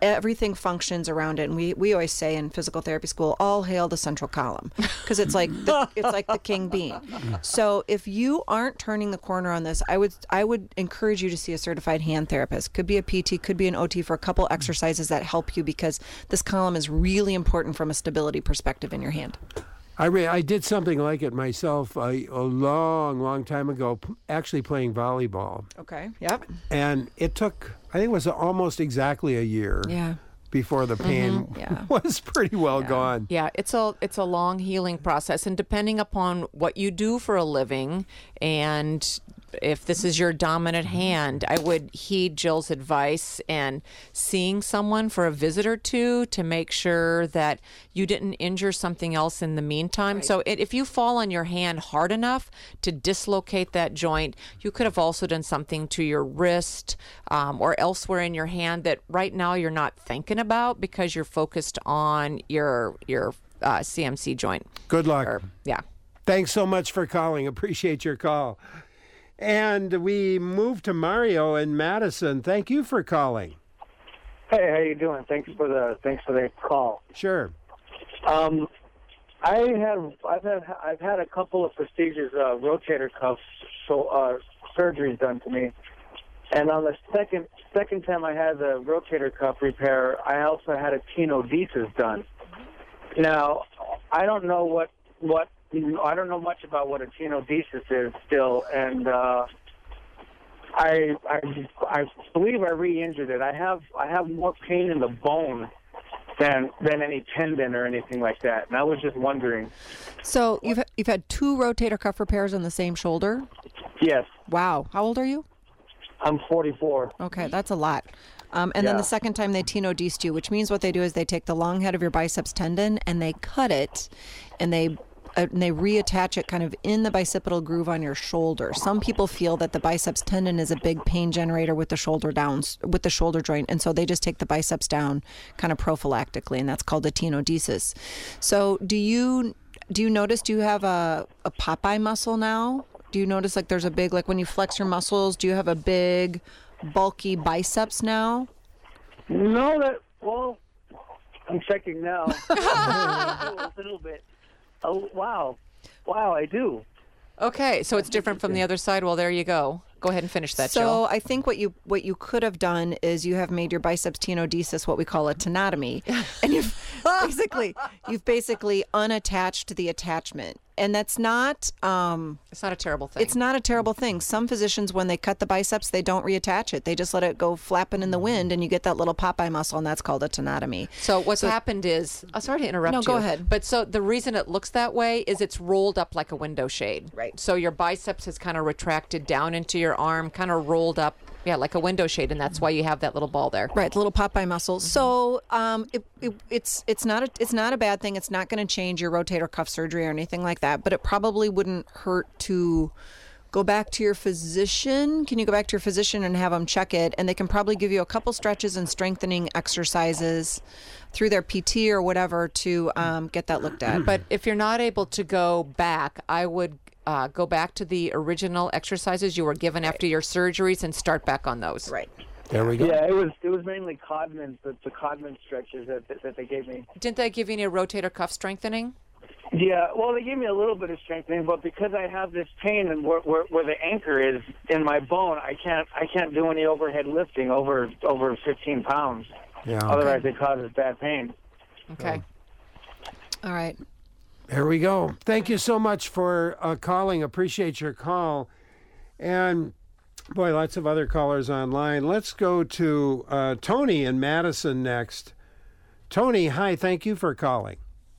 everything functions around it. And we always say in physical therapy school, all hail the central column, because it's like the king bean. So if you aren't turning the corner on this, I would encourage you to see a certified hand therapist. Could be a PT, could be an OT, for a couple exercises that help you, because this column is really important from a stability perspective in your hand. I did something like it myself a long time ago, actually playing volleyball. Okay. Yep. And it took, I think it was almost exactly a year. Yeah. Before the pain was pretty well gone. Yeah, it's a long healing process, and depending upon what you do for a living, and if this is your dominant hand, I would heed Jill's advice and seeing someone for a visit or two to make sure that you didn't injure something else in the meantime. Right. So if you fall on your hand hard enough to dislocate that joint, you could have also done something to your wrist or elsewhere in your hand that right now you're not thinking about because you're focused on your CMC joint. Good luck. Yeah. Thanks so much for calling. Appreciate your call. And we move to Mario in Madison. Thank you for calling. Hey, how you doing? Thanks for the call. Sure. I've had a couple of procedures, rotator cuff surgeries done to me, and on the second time I had the rotator cuff repair, I also had a tenodesis done. Now, I don't know I don't know much about what a tenodesis is still, and I believe I re-injured it. I have more pain in the bone than any tendon or anything like that, and I was just wondering. So you've had 2 rotator cuff repairs on the same shoulder? Yes. Wow. How old are you? I'm 44. Okay, that's a lot. And then the second time they tenodesed you, which means what they do is they take the long head of your biceps tendon and they cut it, and they reattach it kind of in the bicipital groove on your shoulder. Some people feel that the biceps tendon is a big pain generator with the shoulder joint, and so they just take the biceps down kind of prophylactically, and that's called a tenodesis. So do you notice, do you have a Popeye muscle now? Do you notice like there's a big, like when you flex your muscles, do you have a big bulky biceps now? No, well, I'm checking now. A little bit. Oh, wow, I do. Okay, so it's different from the other side. Well, there you go. Go ahead and finish that, Jill. So I think what you could have done is you have made your biceps tenodesis what we call a tenotomy, and you've basically unattached the attachment. And that's not... it's not a terrible thing. It's not a terrible thing. Some physicians, when they cut the biceps, they don't reattach it. They just let it go flapping in the wind, and you get that little Popeye muscle, and that's called a tenotomy. So what's happened is... sorry to interrupt you. No, go ahead. But so the reason it looks that way is it's rolled up like a window shade. Right. So your biceps has kind of retracted down into your arm, kind of rolled up, like a window shade, and that's why you have that little ball there. Right, the little Popeye muscle. Mm-hmm. So it's not a bad thing. It's not going to change your rotator cuff surgery or anything like that, but it probably wouldn't hurt to go back to your physician. Can you go back to your physician and have them check it? And they can probably give you a couple stretches and strengthening exercises through their PT or whatever to get that looked at. But if you're not able to go back, I would go back to the original exercises you were given after your surgeries and start back on those. Right. There we go. Yeah, it was mainly Codman's, the Codman stretches that they gave me. Didn't they give you any rotator cuff strengthening? Yeah, well, they gave me a little bit of strengthening, but because I have this pain and where the anchor is in my bone, I can't do any overhead lifting over 15 pounds. Yeah. Otherwise, it causes bad pain. Okay. All right. There we go. Thank you so much for calling. Appreciate your call. And, boy, lots of other callers online. Let's go to Tony in Madison next. Tony, hi. Thank you for calling.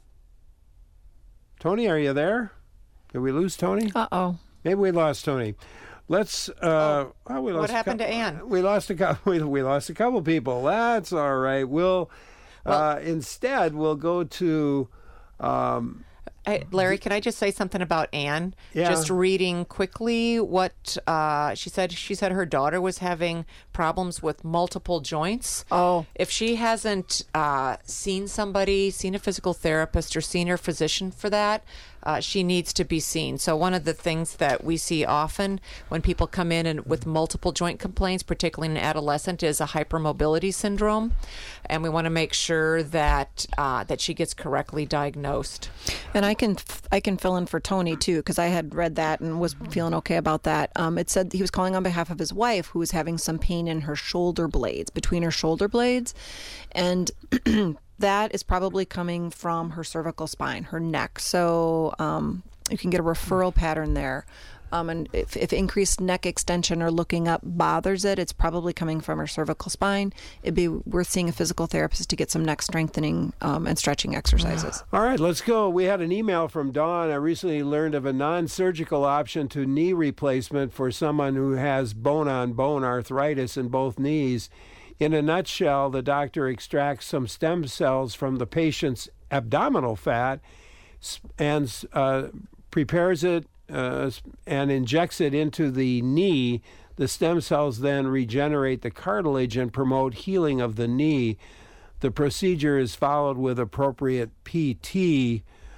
Tony, are you there? Did we lose Tony? Uh-oh. Maybe we lost Tony. Let's. What happened to Ann? We lost a couple. We lost a couple people. That's all right. Instead we'll go to Larry, can I just say something about Anne? Yeah. Just reading quickly what she said. She said her daughter was having problems with multiple joints. Oh. If she hasn't seen a physical therapist or seen her physician for that, she needs to be seen. So one of the things that we see often when people come in and with multiple joint complaints, particularly in an adolescent, is a hypermobility syndrome, and we want to make sure that that she gets correctly diagnosed. And I can fill in for Tony too, because I had read that and was feeling okay about that. It said he was calling on behalf of his wife, who was having some pain in her shoulder blades, between her shoulder blades, and that is probably coming from her cervical spine, her neck. So you can get a referral pattern there. And if increased neck extension or looking up bothers it, it's probably coming from her cervical spine. It'd be worth seeing a physical therapist to get some neck strengthening and stretching exercises. All right, let's go. We had an email from Dawn. I recently learned of a non-surgical option to knee replacement for someone who has bone-on-bone arthritis in both knees. In a nutshell, the doctor extracts some stem cells from the patient's abdominal fat and prepares it and injects it into the knee. The stem cells then regenerate the cartilage and promote healing of the knee. The procedure is followed with appropriate PT.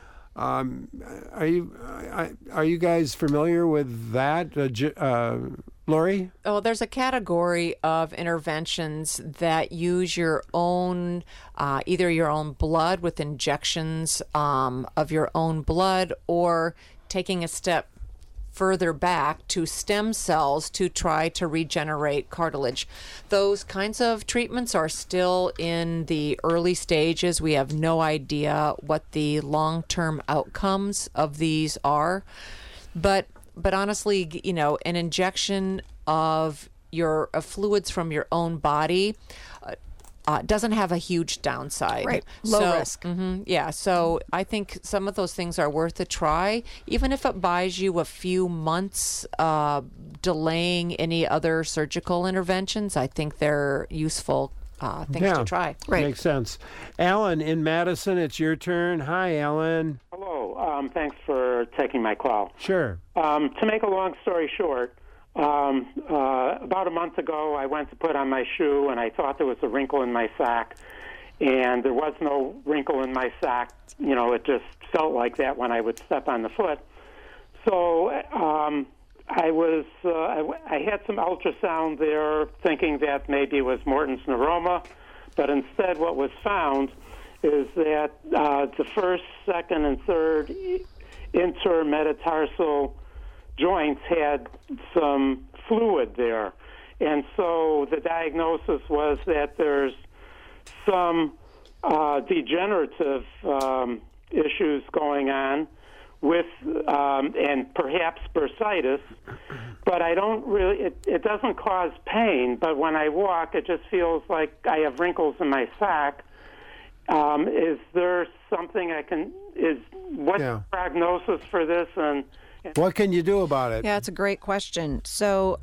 Are you guys familiar with that, Lori? Oh, there's a category of interventions that use your own, either your own blood with injections of your own blood, or taking a step further back to stem cells to try to regenerate cartilage. Those kinds of treatments are still in the early stages. We have no idea what the long-term outcomes of these are. But honestly, an injection of fluids from your own body doesn't have a huge downside. Right. Low risk. Yeah. So I think some of those things are worth a try, even if it buys you a few months delaying any other surgical interventions. I think they're useful things to try. Right. Makes sense. Alan in Madison, it's your turn. Hi, Alan. Hello. Thanks for taking my call. Sure. To make a long story short, about a month ago, I went to put on my shoe, and I thought there was a wrinkle in my sack, and there was no wrinkle in my sack. It just felt like that when I would step on the foot. So I had some ultrasound there, thinking that maybe it was Morton's neuroma, but instead what was found is that the first, second, and third intermetatarsal joints had some fluid there. And so the diagnosis was that there's some degenerative issues going on with, and perhaps bursitis, but I don't really, it doesn't cause pain, but when I walk, it just feels like I have wrinkles in my sack. Is there something what's the prognosis for this? And what can you do about it? Yeah, it's a great question. So,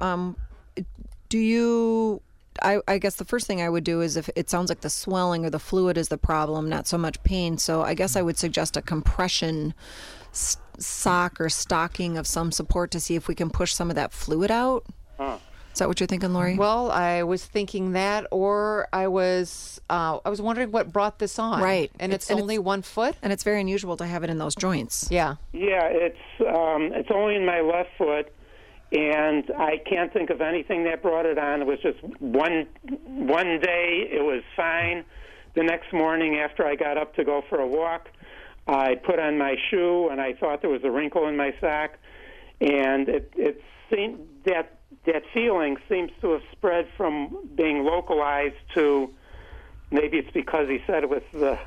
I guess the first thing I would do is, if it sounds like the swelling or the fluid is the problem, not so much pain. So I guess I would suggest a compression sock or stocking of some support to see if we can push some of that fluid out. Is that what you're thinking, Lori? Well, I was thinking that, or I was wondering what brought this on. Right. And it's only 1 foot? And it's very unusual to have it in those joints. Yeah. Yeah, it's only in my left foot, and I can't think of anything that brought it on. It was just one day it was fine. The next morning after I got up to go for a walk, I put on my shoe, and I thought there was a wrinkle in my sack, and it seemed that feeling seems to have spread from being localized to, maybe it's because he said it was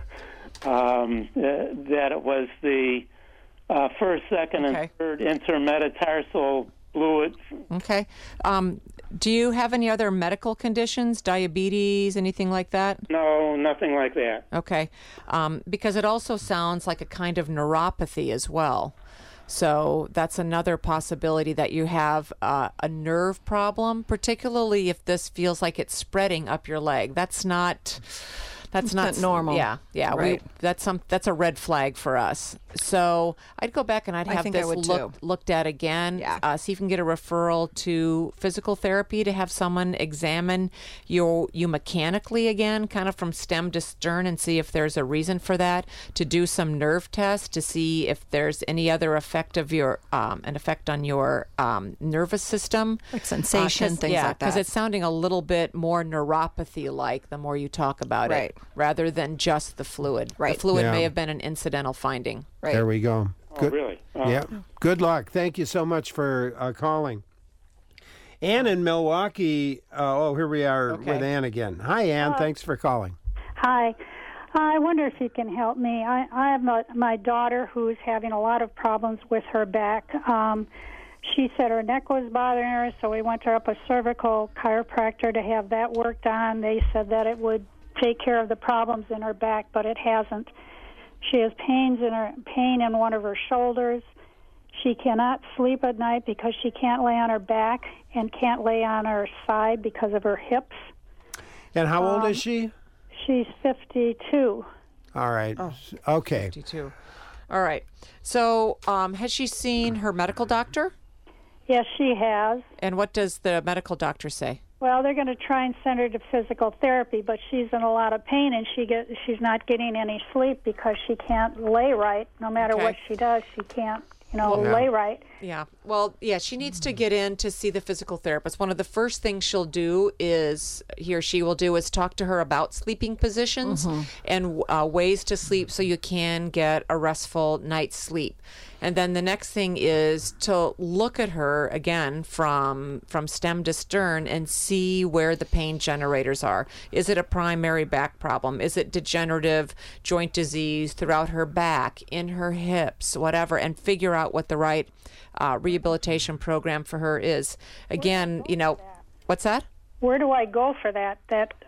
that it was the first, second, and third intermetatarsal fluid. Okay. Do you have any other medical conditions, diabetes, anything like that? No, nothing like that. Okay. Because it also sounds like a kind of neuropathy as well. So that's another possibility that you have a nerve problem, particularly if this feels like it's spreading up your leg. That's not That's not normal. Yeah. Right. That's a red flag for us. So I'd go back and I'd have think I would too. looked at again. See if you can get a referral to physical therapy to have someone examine you mechanically again, kind of from stem to stern, and see if there's a reason for that. To do some nerve tests to see if there's any other effect of your an effect on your nervous system, like sensation, things like that. Because it's sounding a little bit more neuropathy-like the more you talk about it, rather than just the fluid. Right. The fluid Yeah. may have been an incidental finding. Right. There we go. Oh, really? Yeah. Good luck. Thank you so much for calling. Ann in Milwaukee. Here we are with Ann again. Hi, Ann. Thanks for calling. Hi. I wonder if you can help me. I have my daughter who's having a lot of problems with her back. She said her neck was bothering her, so we went her up a cervical chiropractor to have that worked on. They said that it would take care of the problems in her back, but it hasn't. She has pain in one of her shoulders. She cannot sleep at night because she can't lay on her back and can't lay on her side because of her hips. And how old is she? She's 52. All right. Okay. 52. All right. So has she seen her medical doctor? Yes, she has. And what does the medical doctor say? Well, they're going to try and send her to physical therapy, but she's in a lot of pain, and she's not getting any sleep because she can't lay right. No matter what she does, she can't, lay right. Yeah. Well, she needs to get in to see the physical therapist. One of the first things she will do is talk to her about sleeping positions and ways to sleep so you can get a restful night's sleep. And then the next thing is to look at her again from stem to stern and see where the pain generators are. Is it a primary back problem? Is it degenerative joint disease throughout her back, in her hips, whatever, and figure out what the right rehabilitation program for her is. Again, what's that? Where do I go for that?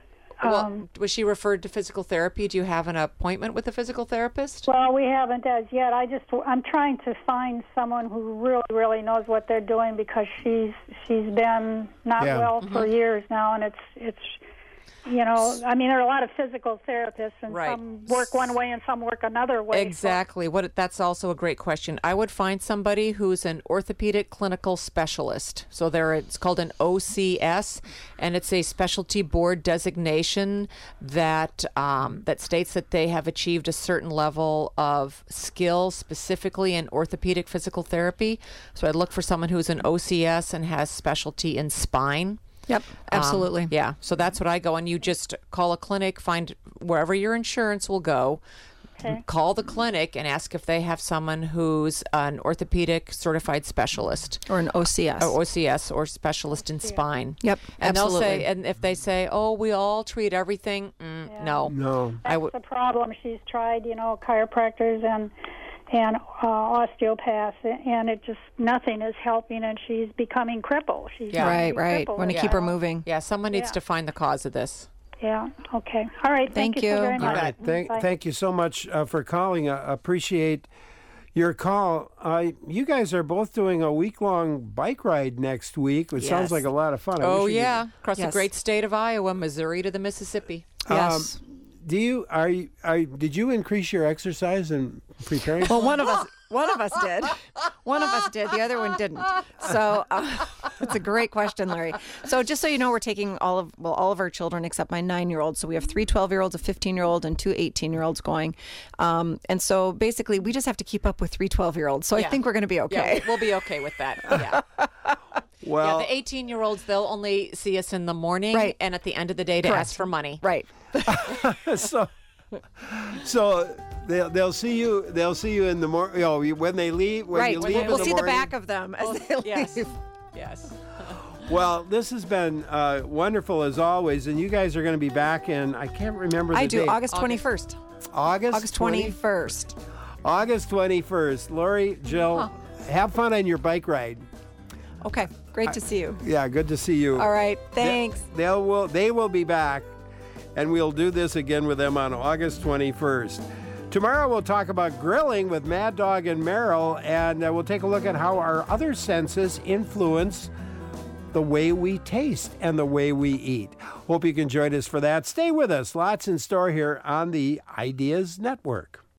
Was she referred to physical therapy? Do you have an appointment with a physical therapist? Well, we haven't as yet. I'm trying to find someone who really, really knows what they're doing because she's been not well for years now, and it's there are a lot of physical therapists, and some work one way and some work another way. Exactly. That's also a great question. I would find somebody who's an orthopedic clinical specialist. So it's called an OCS, and it's a specialty board designation that states that they have achieved a certain level of skill specifically in orthopedic physical therapy. So I'd look for someone who's an OCS and has specialty in spine. Yep, absolutely. So that's what I go, and you just call a clinic, find wherever your insurance will go, call the clinic and ask if they have someone who's an orthopedic certified specialist. Or an OCS. Or OCS or specialist in spine. Yep, and absolutely. They'll say, and if they say, we all treat everything, no. That's the problem. She's tried, chiropractors and osteopaths, and nothing is helping, and she's becoming crippled. Right. Want to keep her moving. Yeah, someone needs to find the cause of this. Yeah. Okay. All right. Thank you so very much. All right. Thank you so much for calling. Appreciate your call. You guys are both doing a week-long bike ride next week, which sounds like a lot of fun. Across the great state of Iowa, Missouri to the Mississippi. Yes. Did you increase your exercise in preparing? Well, one of us did. One of us did. The other one didn't. So it's a great question, Larry. So just so you know, we're taking all of our children except my 9-year-old. So we have 3 12-year-olds, a 15-year-old, and 2 18-year-olds going. And so basically, we just have to keep up with 3 12-year-olds. So I think we're going to be okay. Yeah, we'll be okay with that. Yeah. Well, the 18-year-olds, they'll only see us in the morning and at the end of the day to ask for money. Right. So they'll see you. They'll see you in the morning. When they leave. When you leave we'll in the see morning. the back of them as they leave. Yes. Well, this has been wonderful as always, and you guys are going to be back in. I can't remember the date. August 21st. August 21st. August 21st. Lori, Jill, have fun on your bike ride. Okay. Great to see you. Yeah, good to see you. All right. Thanks. They will be back, and we'll do this again with them on August 21st. Tomorrow we'll talk about grilling with Mad Dog and Merrill, and we'll take a look at how our other senses influence the way we taste and the way we eat. Hope you can join us for that. Stay with us. Lots in store here on the Ideas Network.